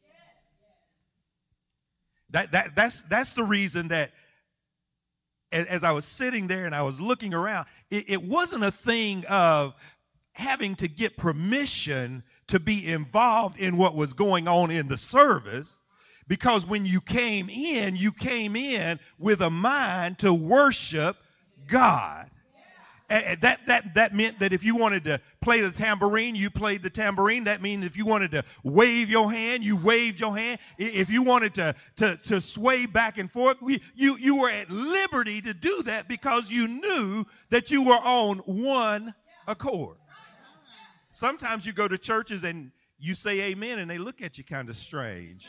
That's the reason that as I was sitting there and I was looking around, it wasn't a thing of having to get permission to be involved in what was going on in the service. Because when you came in with a mind to worship God. And that meant that if you wanted to play the tambourine, you played the tambourine. That means if you wanted to wave your hand, you waved your hand. If you wanted to sway back and forth, you were at liberty to do that because you knew that you were on one accord. Sometimes you go to churches and you say amen and they look at you kind of strange.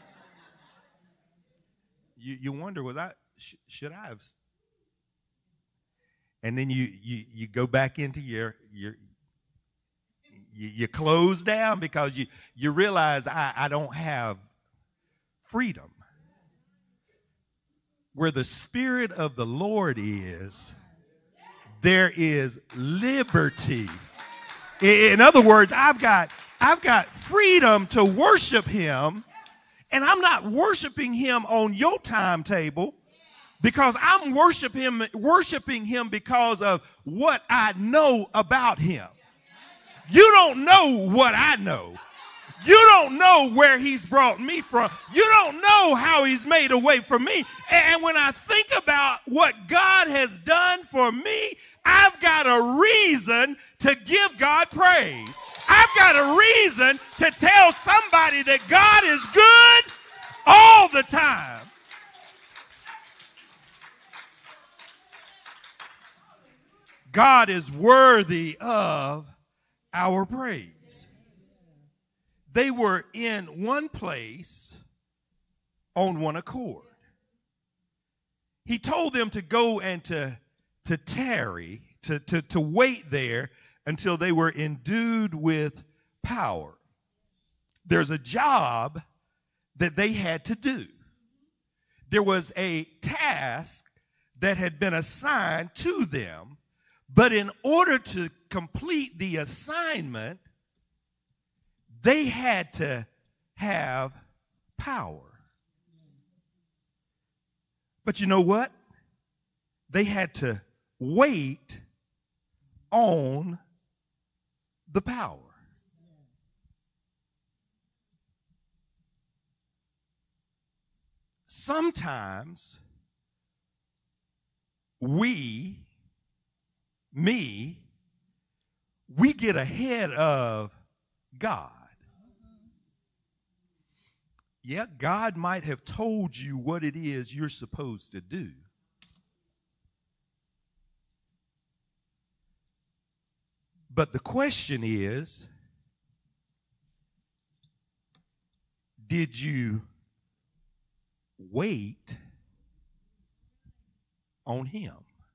You wonder, should I have? And then you go back into you close down because you realize I don't have freedom. Where the Spirit of the Lord is, there is liberty. In other words, I've got freedom to worship him And I'm not worshiping him on your timetable, because I'm worshiping him because of what I know about him. You don't know what I know. You don't know where he's brought me from. You don't know how he's made a way for me. And when I think about what God has done for me, I've got a reason to give God praise. I've got a reason to tell somebody that God is good all the time. God is worthy of our praise. They were in one place on one accord. He told them to go and to tarry, to wait there until they were endued with power. There's a job that they had to do. There was a task that had been assigned to them, but in order to complete the assignment, they had to have power. But you know what? They had to wait on the power. Sometimes we get ahead of God. Yeah, God might have told you what it is you're supposed to do. But the question is, did you wait on him?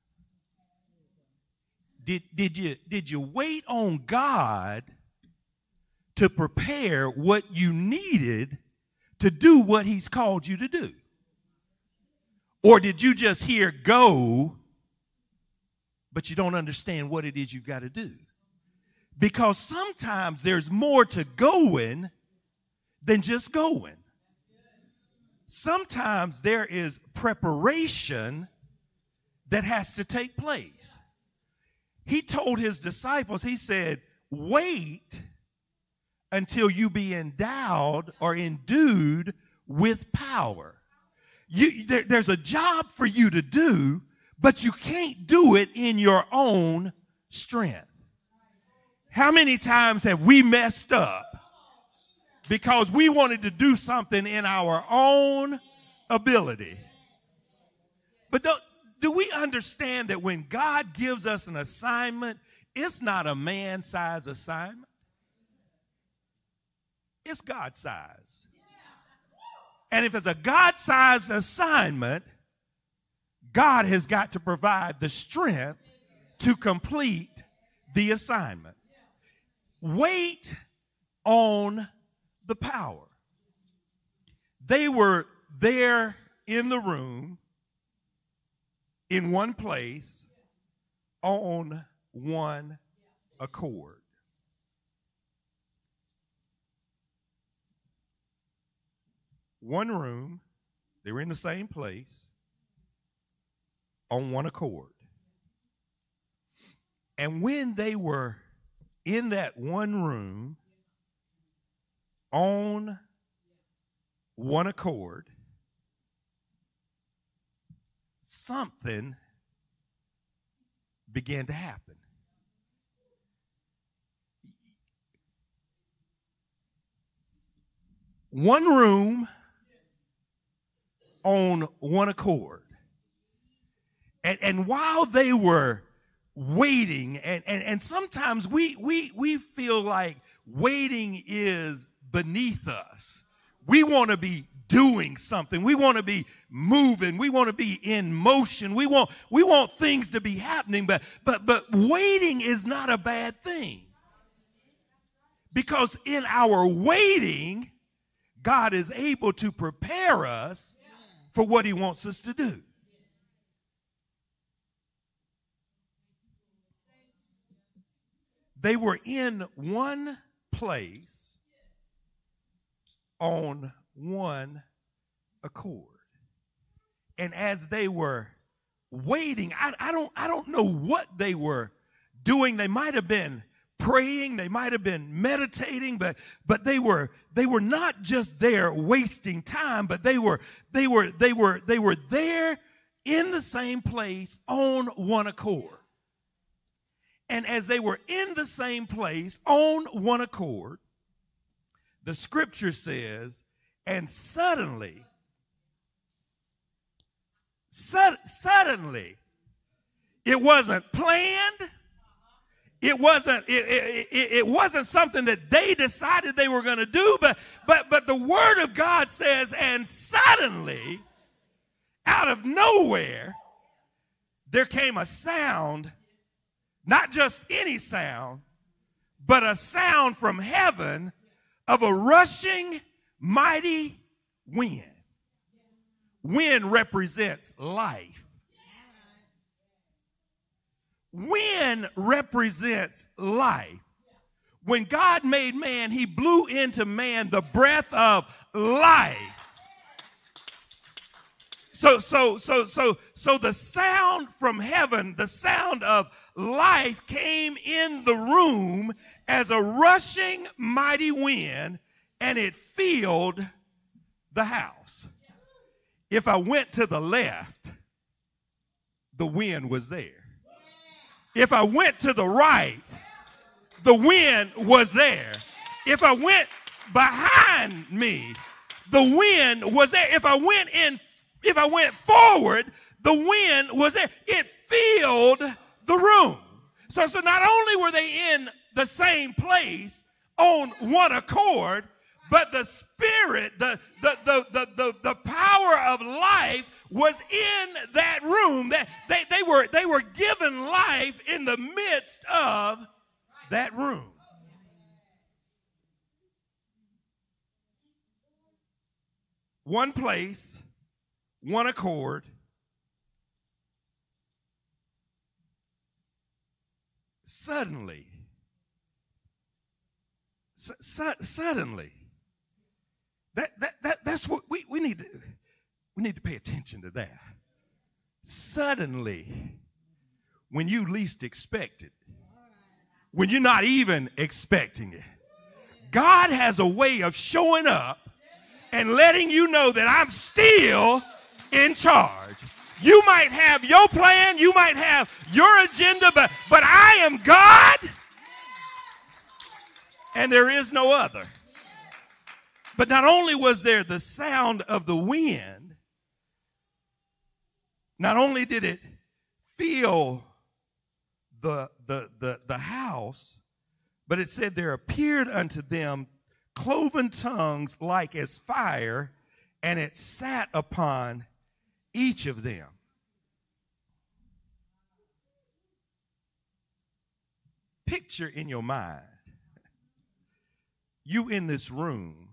Did you wait on God to prepare what you needed to do what he's called you to do? Or did you just hear go, but you don't understand what it is you've got to do? Because sometimes there's more to going than just going. Sometimes there is preparation that has to take place. He told his disciples, he said, wait until you be endowed or endued with power. There's a job for you to do, but you can't do it in your own strength. How many times have we messed up because we wanted to do something in our own ability? But do we understand that when God gives us an assignment, it's not a man-sized assignment? It's God-sized. And if it's a God-sized assignment, God has got to provide the strength to complete the assignment. Wait on the power. They were there in the room, in one place, on one accord. One room, they were in the same place, on one accord. And when they were in that one room, on one accord, something began to happen. One room, on one accord. And while they were waiting, and sometimes we feel like waiting is beneath us. We want to be doing something. We want to be moving. We want to be in motion. We want things to be happening, but waiting is not a bad thing. Because in our waiting, God is able to prepare us for what he wants us to do. They were in one place on one accord. And as they were waiting, I don't know what they were doing. They might have been praying, they might have been meditating, but they were not just there wasting time, but they were there in the same place on one accord. And as they were in the same place on one accord, the scripture says, and suddenly, it wasn't planned. It wasn't something that they decided they were going to do, but the word of God says, and suddenly, out of nowhere, there came a sound, not just any sound, but a sound from heaven of a rushing, mighty wind. Wind represents life. Wind represents life. When God made man, he blew into man the breath of life. So the sound from heaven, the sound of life came in the room as a rushing mighty wind, and it filled the house. If I went to the left, the wind was there. If I went to the right, the wind was there. If I went behind me, the wind was there. If I went forward, the wind was there. It filled the room. So not only were they in the same place on one accord, but the spirit, the power of life was in that room. That they were given life in the midst of that room. One place, one accord. Suddenly. That's what we need to pay attention to that. Suddenly, when you least expect it, when you're not even expecting it, God has a way of showing up and letting you know that I'm still in charge. You might have your plan, you might have your agenda, but I am God, and there is no other. But not only was there the sound of the wind, not only did it fill the house, but it said there appeared unto them cloven tongues like as fire, and it sat upon each of them. Picture in your mind, you in this room,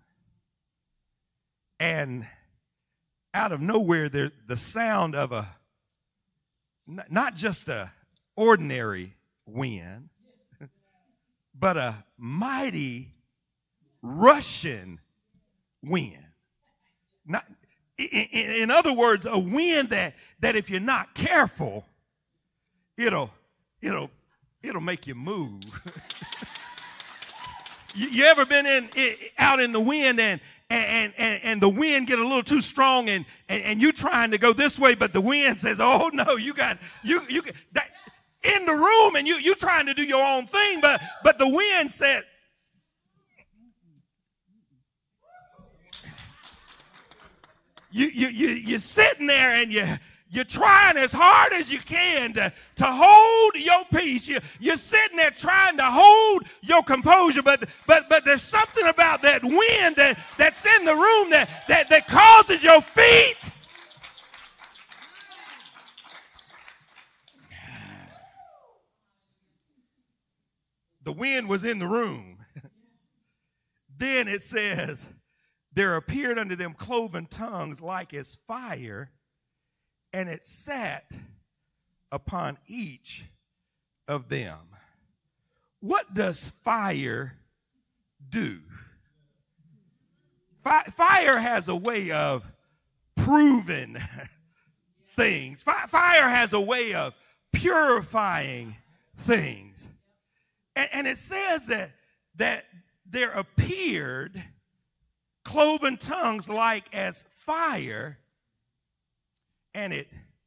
and out of nowhere, the sound of not just a ordinary wind, but a mighty rushing wind. In other words, a wind that if you're not careful, it'll make you move. You ever been out in the wind and the wind get a little too strong and you trying to go this way, but the wind says, "Oh no, you that in the room," and you trying to do your own thing, but the wind said, you're sitting there and you're trying as hard as you can to hold your peace. You're sitting there trying to hold your composure, but there's something about that wind that's in the room that causes your feet. The wind was in the room. Then it says, there appeared unto them cloven tongues like as fire, and it sat upon each of them. What does fire do? Fire has a way of proving things. Fire has a way of purifying things. And it says that there appeared cloven tongues like as fire, and it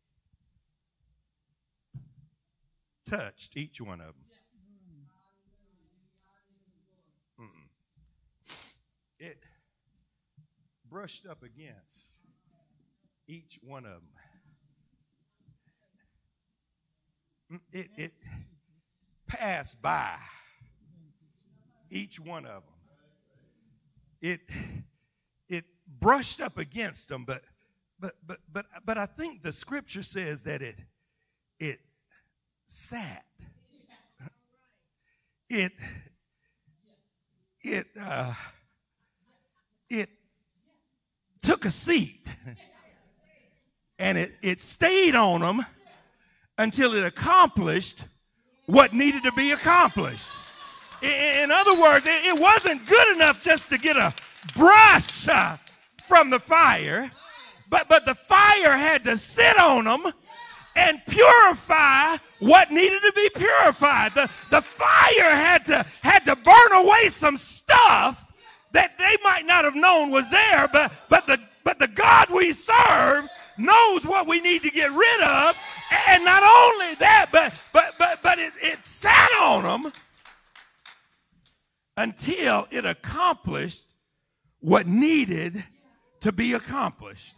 touched each one of them. It brushed up against each one of them. It passed by each one of them. It brushed up against them, but I think the scripture says that it sat. It took a seat, and it stayed on them until it accomplished what needed to be accomplished. In other words, it wasn't good enough just to get a brush from the fire, but the fire had to sit on them and purify what needed to be purified. The fire had to burn away some stuff that they might not have known was there, but the God we serve knows what we need to get rid of, and not only that, but it sat on them until it accomplished what needed to be accomplished.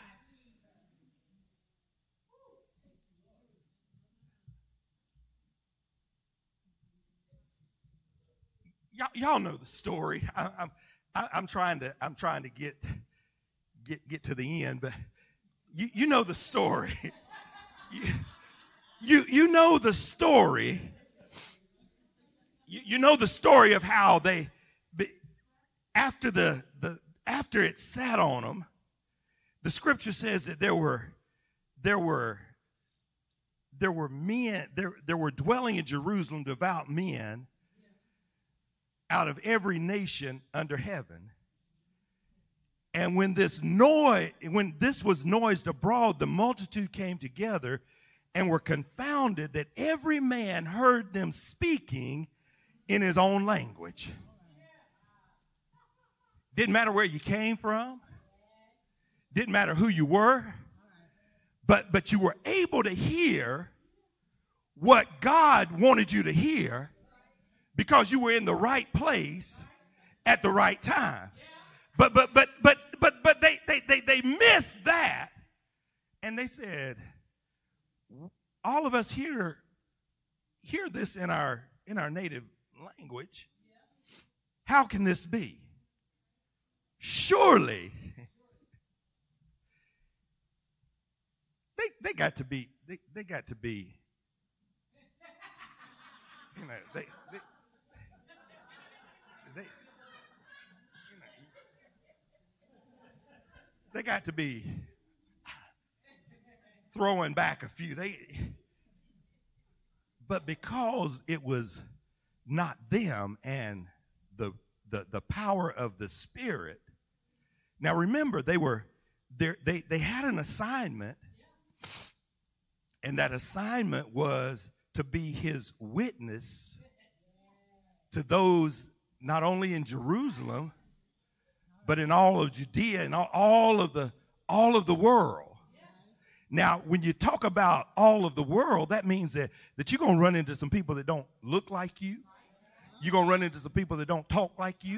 Y'all know the story. I'm trying to get to the end, but you know the story. You know the story. You know the story of how they after it sat on them. The scripture says that there were men, there were dwelling in Jerusalem devout men out of every nation under heaven. And when this was noised abroad, the multitude came together and were confounded that every man heard them speaking in his own language. Didn't matter where you came from. Didn't matter who you were. But you were able to hear what God wanted you to hear because you were in the right place at the right time. But they missed that, and they said, all of us hear this in our native language. How can this be? Surely they got to be you know they got to be throwing back a few. But because it was not them and the power of the Spirit. Now remember, they had an assignment, and that assignment was to be his witness to those not only in Jerusalem, but in all of Judea and all of the world. Now, when you talk about all of the world, that means that you're going to run into some people that don't look like you. You're going to run into some people that don't talk like you.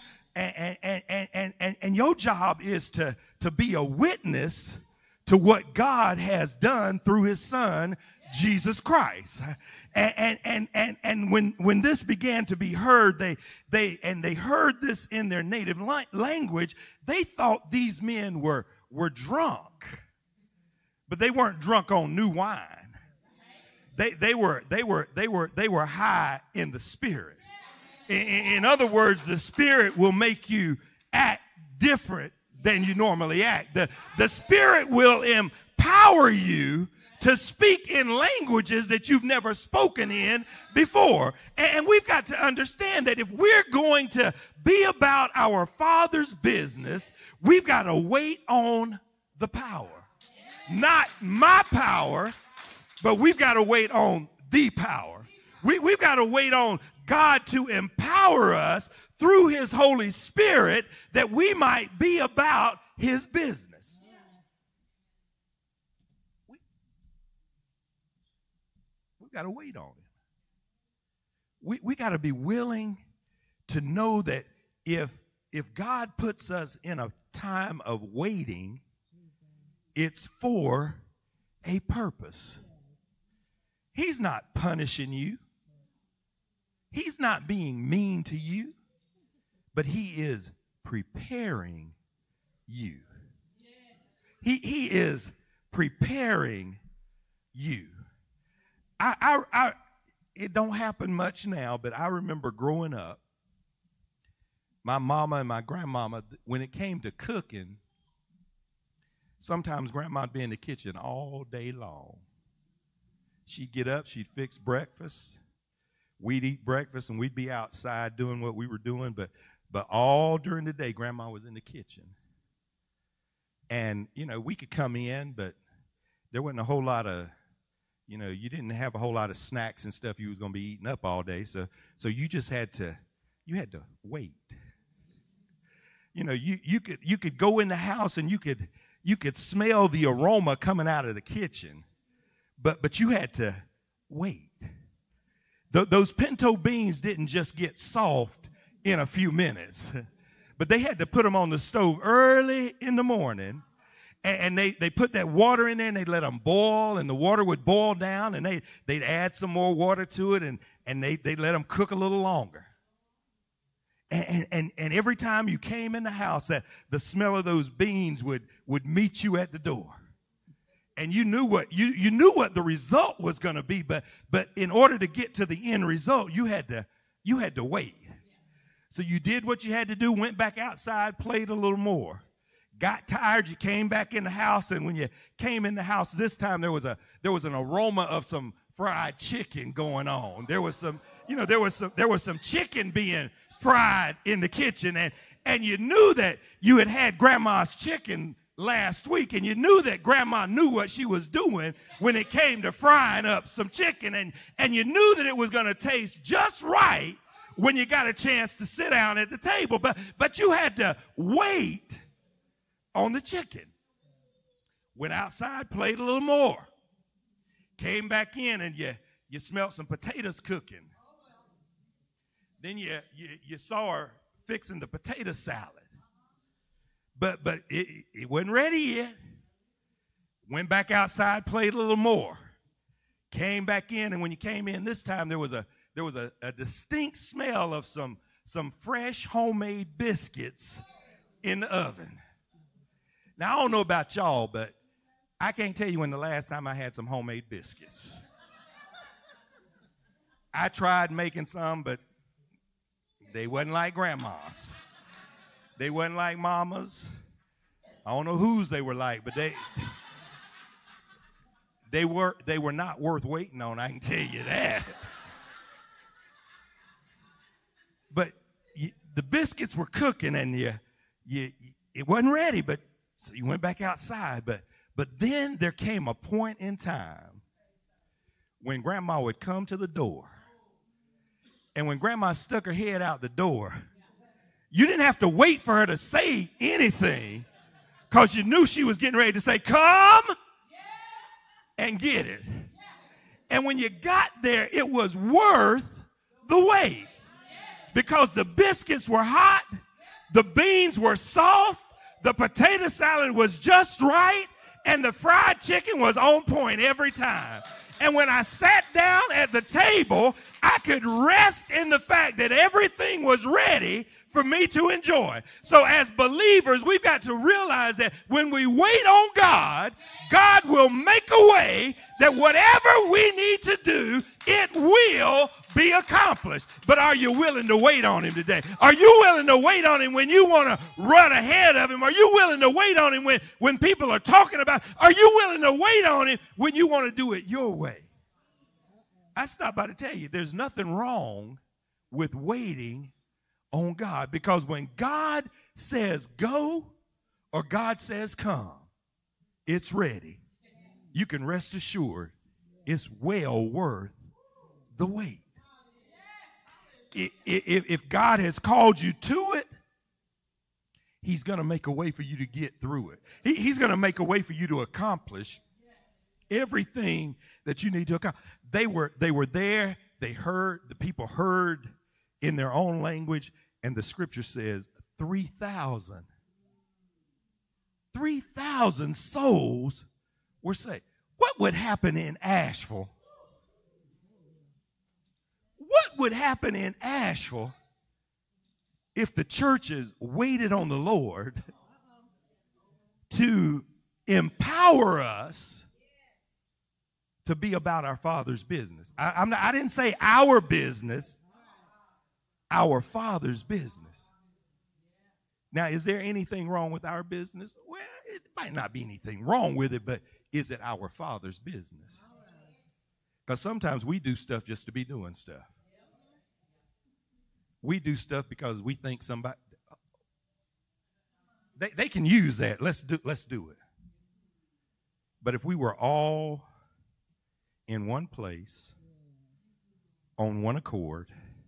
And your job is to be a witness to what God has done through his son, Jesus Christ. And when this began to be heard, they heard this in their native language, they thought these men were drunk. But they weren't drunk on new wine. They were high in the Spirit. In other words, the Spirit will make you act different than you normally act. The Spirit will empower you to speak in languages that you've never spoken in before. And we've got to understand that if we're going to be about our Father's business, we've got to wait on the power. Not my power, but we've got to wait on the power. We've got to wait on God to empower us through his Holy Spirit that we might be about his business. We've got to wait on it. We got to be willing to know that if God puts us in a time of waiting, it's for a purpose. He's not punishing you. He's not being mean to you, but he is preparing you. He is preparing you. It don't happen much now, but I remember growing up, my mama and my grandmama, when it came to cooking, sometimes grandma'd be in the kitchen all day long. She'd get up, she'd fix breakfast. We'd eat breakfast, and we'd be outside doing what we were doing, but all during the day, Grandma was in the kitchen. And, we could come in, but there wasn't a whole lot of, you didn't have a whole lot of snacks and stuff you was going to be eating up all day, so you just had to wait. You could go in the house, and you could smell the aroma coming out of the kitchen, but you had to wait. Those pinto beans didn't just get soft in a few minutes, but they had to put them on the stove early in the morning, and they put that water in there, and they let them boil, and the water would boil down, and they'd add some more water to it, and they let them cook a little longer. And every time you came in the house, that the smell of those beans would meet you at the door. And you knew what the result was going to be, but in order to get to the end result, you had to wait. So you did what you had to do, went back outside, played a little more, got tired, you came back in the house, and when you came in the house this time, there was an aroma of some fried chicken going on. There was some chicken being fried in the kitchen, and you knew that you had Grandma's chicken last week, and you knew that Grandma knew what she was doing when it came to frying up some chicken, and you knew that it was going to taste just right when you got a chance to sit down at the table, but you had to wait on the chicken. Went outside, played a little more, came back in, and you smelled some potatoes cooking. Then you saw her fixing the potato salad. But it wasn't ready yet. Went back outside, played a little more. Came back in, and when you came in this time, there was a distinct smell of some fresh homemade biscuits in the oven. Now, I don't know about y'all, but I can't tell you when the last time I had some homemade biscuits. I tried making some, but they wasn't like Grandma's. They wasn't like Mama's. I don't know whose they were like, but they were not worth waiting on, I can tell you that. But the biscuits were cooking, and it wasn't ready, but so you went back outside. But then there came a point in time when Grandma would come to the door, and when Grandma stuck her head out the door, you didn't have to wait for her to say anything, because you knew she was getting ready to say, "Come and get it." And when you got there, it was worth the wait, because the biscuits were hot, the beans were soft, the potato salad was just right, and the fried chicken was on point every time. And when I sat down at the table, I could rest in the fact that everything was ready for me to enjoy. So as believers, we've got to realize that when we wait on God, God will make a way that whatever we need to do, it will be accomplished. But are you willing to wait on him today? Are you willing to wait on him when you want to run ahead of him? Are you willing to wait on him when people are talking about? Are you willing to wait on him when you want to do it your way? I stopped by to tell you there's nothing wrong with waiting on God, because when God says go or God says come, it's ready. You can rest assured it's well worth the wait. If God has called you to it, he's going to make a way for you to get through it. He's going to make a way for you to accomplish everything that you need to accomplish. They were there. They heard. The people heard in their own language. And the scripture says 3,000 souls were saved. What would happen in Asheville? What would happen in Asheville if the churches waited on the Lord to empower us to be about our Father's business? I didn't say our business, our Father's business. Now, is there anything wrong with our business? Well, it might not be anything wrong with it, but is it our Father's business? Because sometimes we do stuff just to be doing stuff. We do stuff because we think somebody, they can use that. Let's do it. But if we were all in one place, on one accord,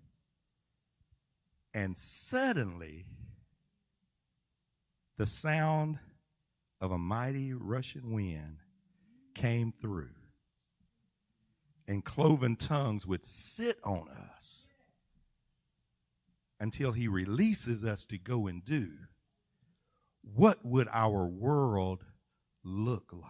and suddenly the sound of a mighty rushing wind came through, and cloven tongues would sit on us until he releases us to go and do, what would our world look like?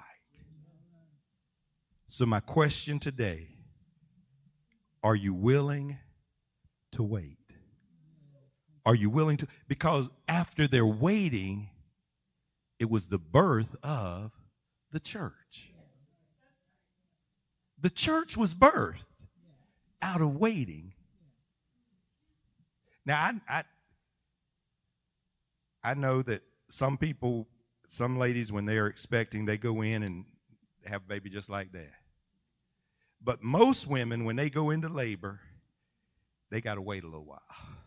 So my question today, are you willing to wait? Are you willing to? Because after they're waiting, it was the birth of the church. The church was birthed out of waiting. Now, I know that some people, some ladies, when they're expecting, they go in and have a baby just like that. But most women, when they go into labor, they got to wait a little while.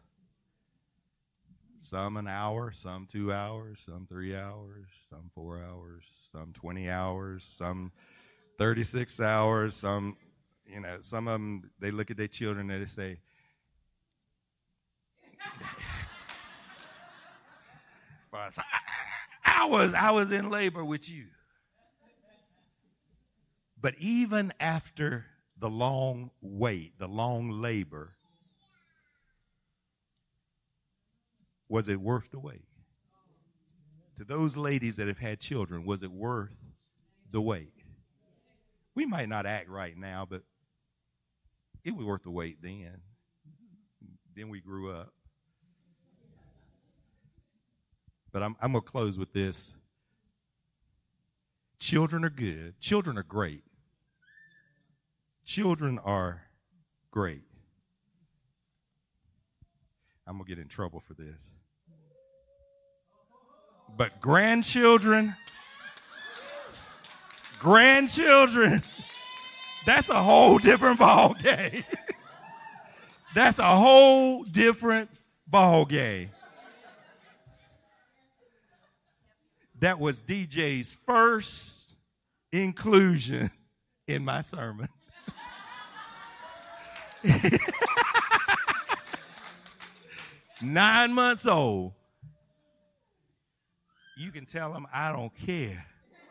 Some an hour, some 2 hours, some 3 hours, some 4 hours, some 20 hours, some 36 hours, some of them, they look at their children and they say, I was in labor with you. But even after the long wait, the long labor, was it worth the wait? To those ladies that have had children, was it worth the wait? We might not act right now, but it was worth the wait then. Then we grew up. But I'm going to close with this. Children are good. Children are great. Children are great. I'm going to get in trouble for this. But grandchildren, that's a whole different ball game. That's a whole different ball game. That was DJ's first inclusion in my sermon. 9 months old. You can tell him I don't care.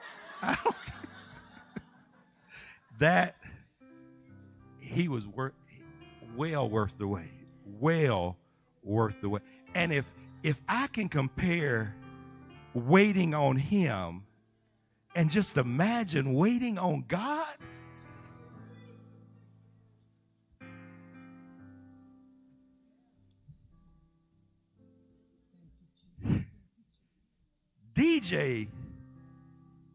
That he was well worth the wait. Well worth the wait. And if I can compare waiting on him and just imagine waiting on God, DJ,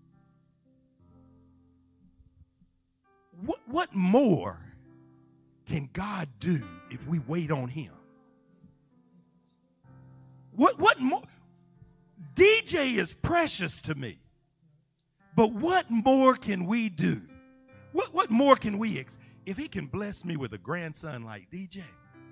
what more can God do if we wait on him? What more? DJ is precious to me. But what more can we do? What more can we if he can bless me with a grandson like DJ?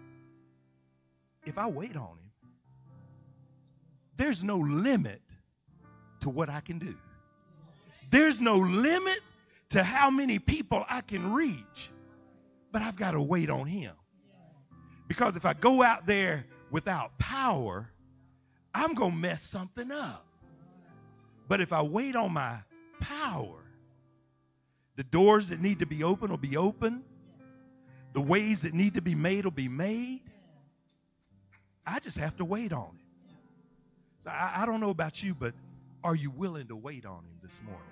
If I wait on him, there's no limit to what I can do. There's no limit to how many people I can reach. But I've got to wait on him. Because if I go out there without power, I'm going to mess something up. But if I wait on my power, the doors that need to be open will be open. The ways that need to be made will be made. I just have to wait on it. So I don't know about you, but are you willing to wait on him this morning?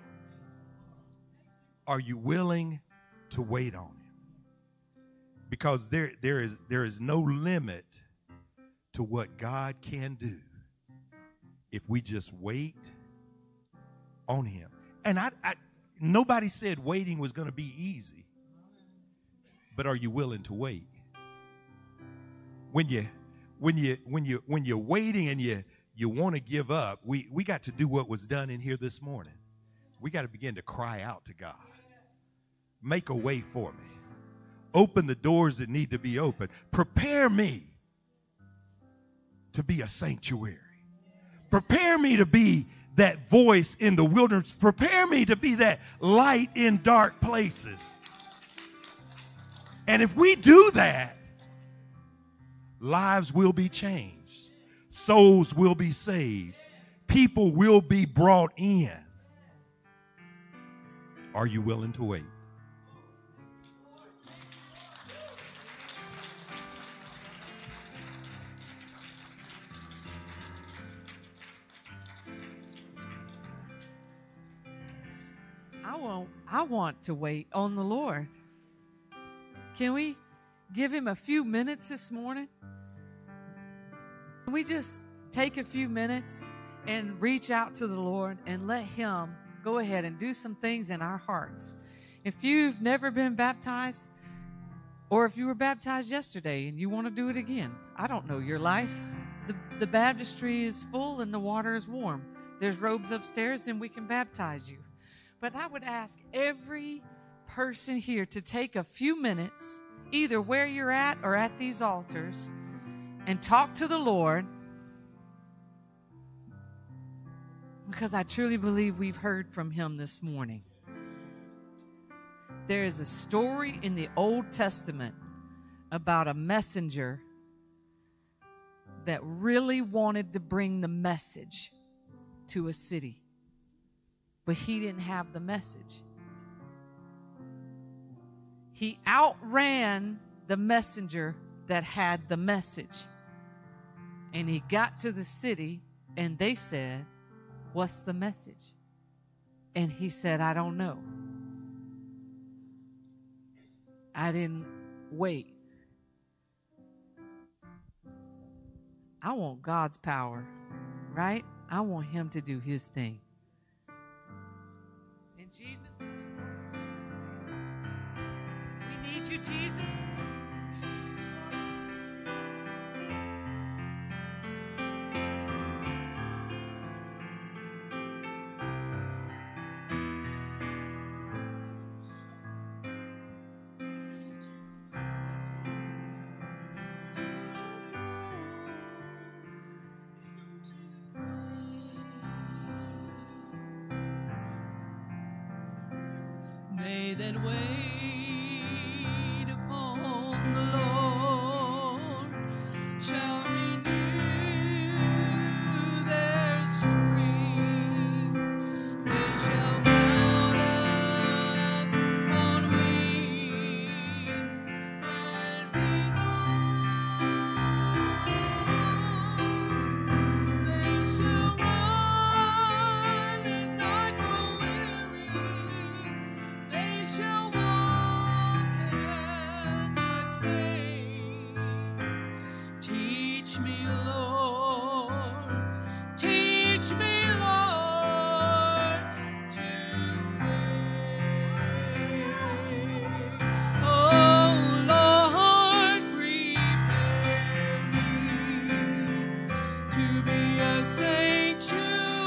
Are you willing to wait on him? Because there is no limit to what God can do if we just wait on him. And nobody said waiting was going to be easy. But are you willing to wait? When you're waiting and you want to give up, we got to do what was done in here this morning. We got to begin to cry out to God. Make a way for me. Open the doors that need to be opened. Prepare me to be a sanctuary. Prepare me to be that voice in the wilderness. Prepare me to be that light in dark places. And if we do that, lives will be changed. Souls will be saved. People will be brought in. Are you willing to wait? I want to wait on the Lord. Can we give him a few minutes this morning? Can we just take a few minutes and reach out to the Lord and let him go ahead and do some things in our hearts? If you've never been baptized, or if you were baptized yesterday and you want to do it again, I don't know your life. The baptistry is full and the water is warm. There's robes upstairs and we can baptize you. But I would ask every person here to take a few minutes, either where you're at or at these altars, and talk to the Lord, because I truly believe we've heard from him this morning. There is a story in the Old Testament about a messenger that really wanted to bring the message to a city, but he didn't have the message. He outran the messenger that had the message. And he got to the city and they said, "What's the message?" And he said, "I don't know. I didn't wait." I want God's power, right? I want him to do his thing. In Jesus' name. We need you, Jesus. They that wait upon the Lord shall renew their strength. They shall mount up on wings as eagles. They shall run and not grow weary. They shall walk to be a sanctuary,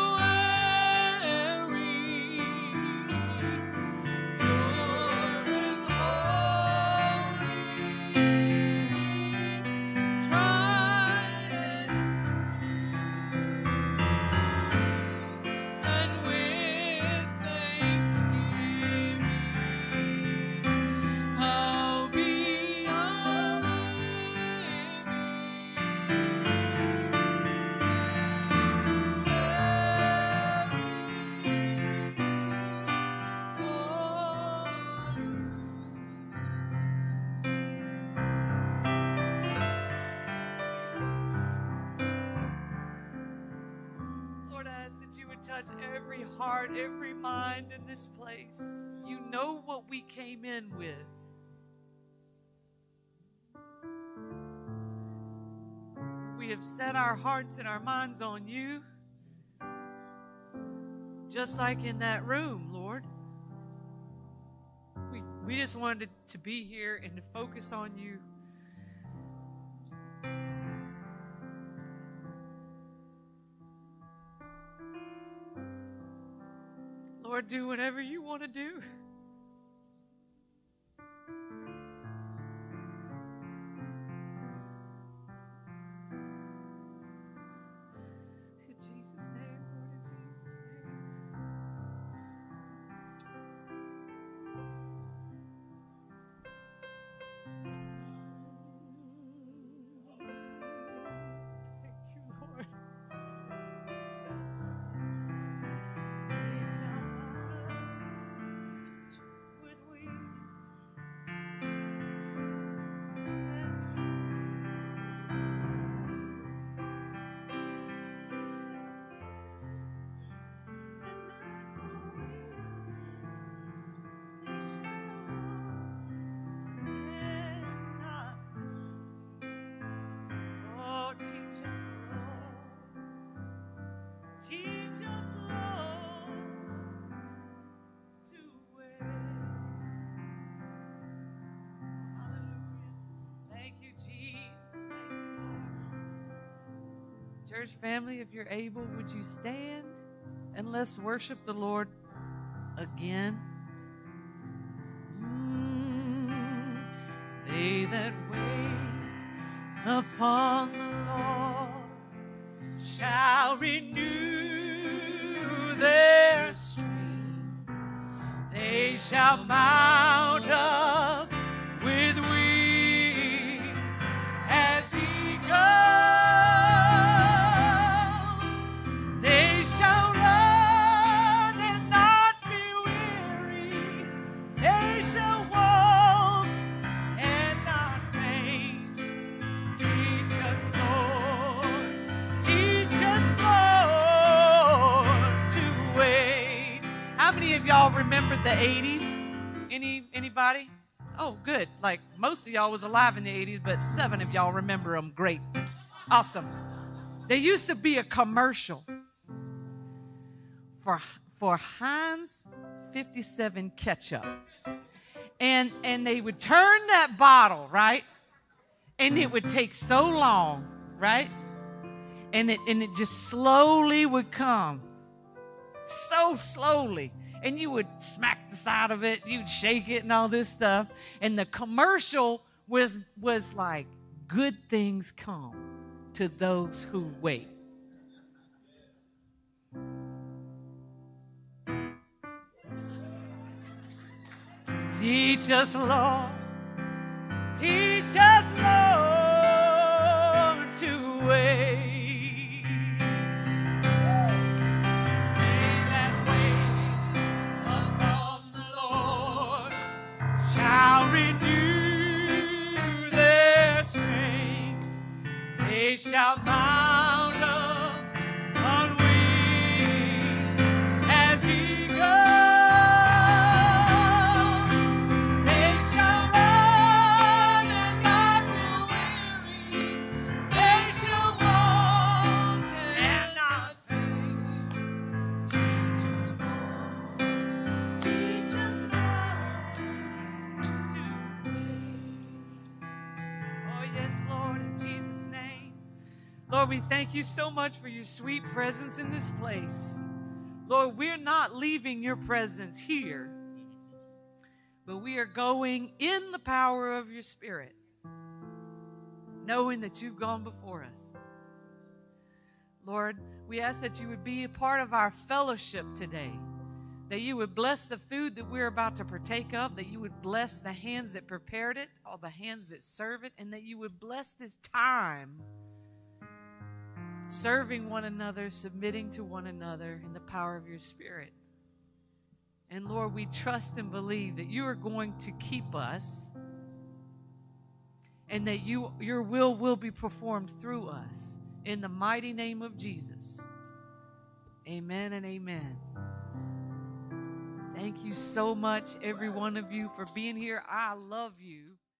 pure and holy, tried and true, and with thanksgiving, I'll be a Lord, I ask that you would touch every heart, every mind in this place. You know what we came in with. We have set our hearts and our minds on you, just like in that room, Lord. We just wanted to be here and to focus on you. Lord, do whatever you want to do. In Jesus' name, Lord, in Jesus' name. Thank you, Lord. They shall mount up with wings Oh, teach us, Lord. Teach us, Lord, to wait. Hallelujah. Thank you, Jesus. Thank you, Lord. Church family, if you're able, would you stand and let's worship the Lord again? They that wait upon the Lord shall renew their strength. They shall mount up with wings as eagles. They shall run and not be weary. They shall walk and not faint. Teach us, Lord. Teach us, Lord, to wait. How many of y'all remember the 80s? Anybody? Oh, good. Like most of y'all was alive in the 80s, but 7 of y'all remember them. Great. Awesome. There used to be a commercial for Heinz 57 ketchup. And they would turn that bottle, right? And it would take so long, right? And it just slowly would come. So slowly. And you would smack the side of it, you'd shake it and all this stuff. And the commercial was like, good things come to those who wait. Teach us, Lord. Teach us, Lord, to wait. They that wait upon the Lord shall renew their strength. They shall mount up on wings as eagles. Walk Lord, we thank you so much for your sweet presence in this place. Lord, we're not leaving your presence here, but we are going in the power of your Spirit, knowing that you've gone before us. Lord, we ask that you would be a part of our fellowship today, that you would bless the food that we're about to partake of, that you would bless the hands that prepared it, all the hands that serve it, and that you would bless this time serving one another, submitting to one another in the power of your Spirit. And Lord, we trust and believe that you are going to keep us and that your will be performed through us. In the mighty name of Jesus. Amen and amen. Thank you so much, every one of you, for being here. I love you.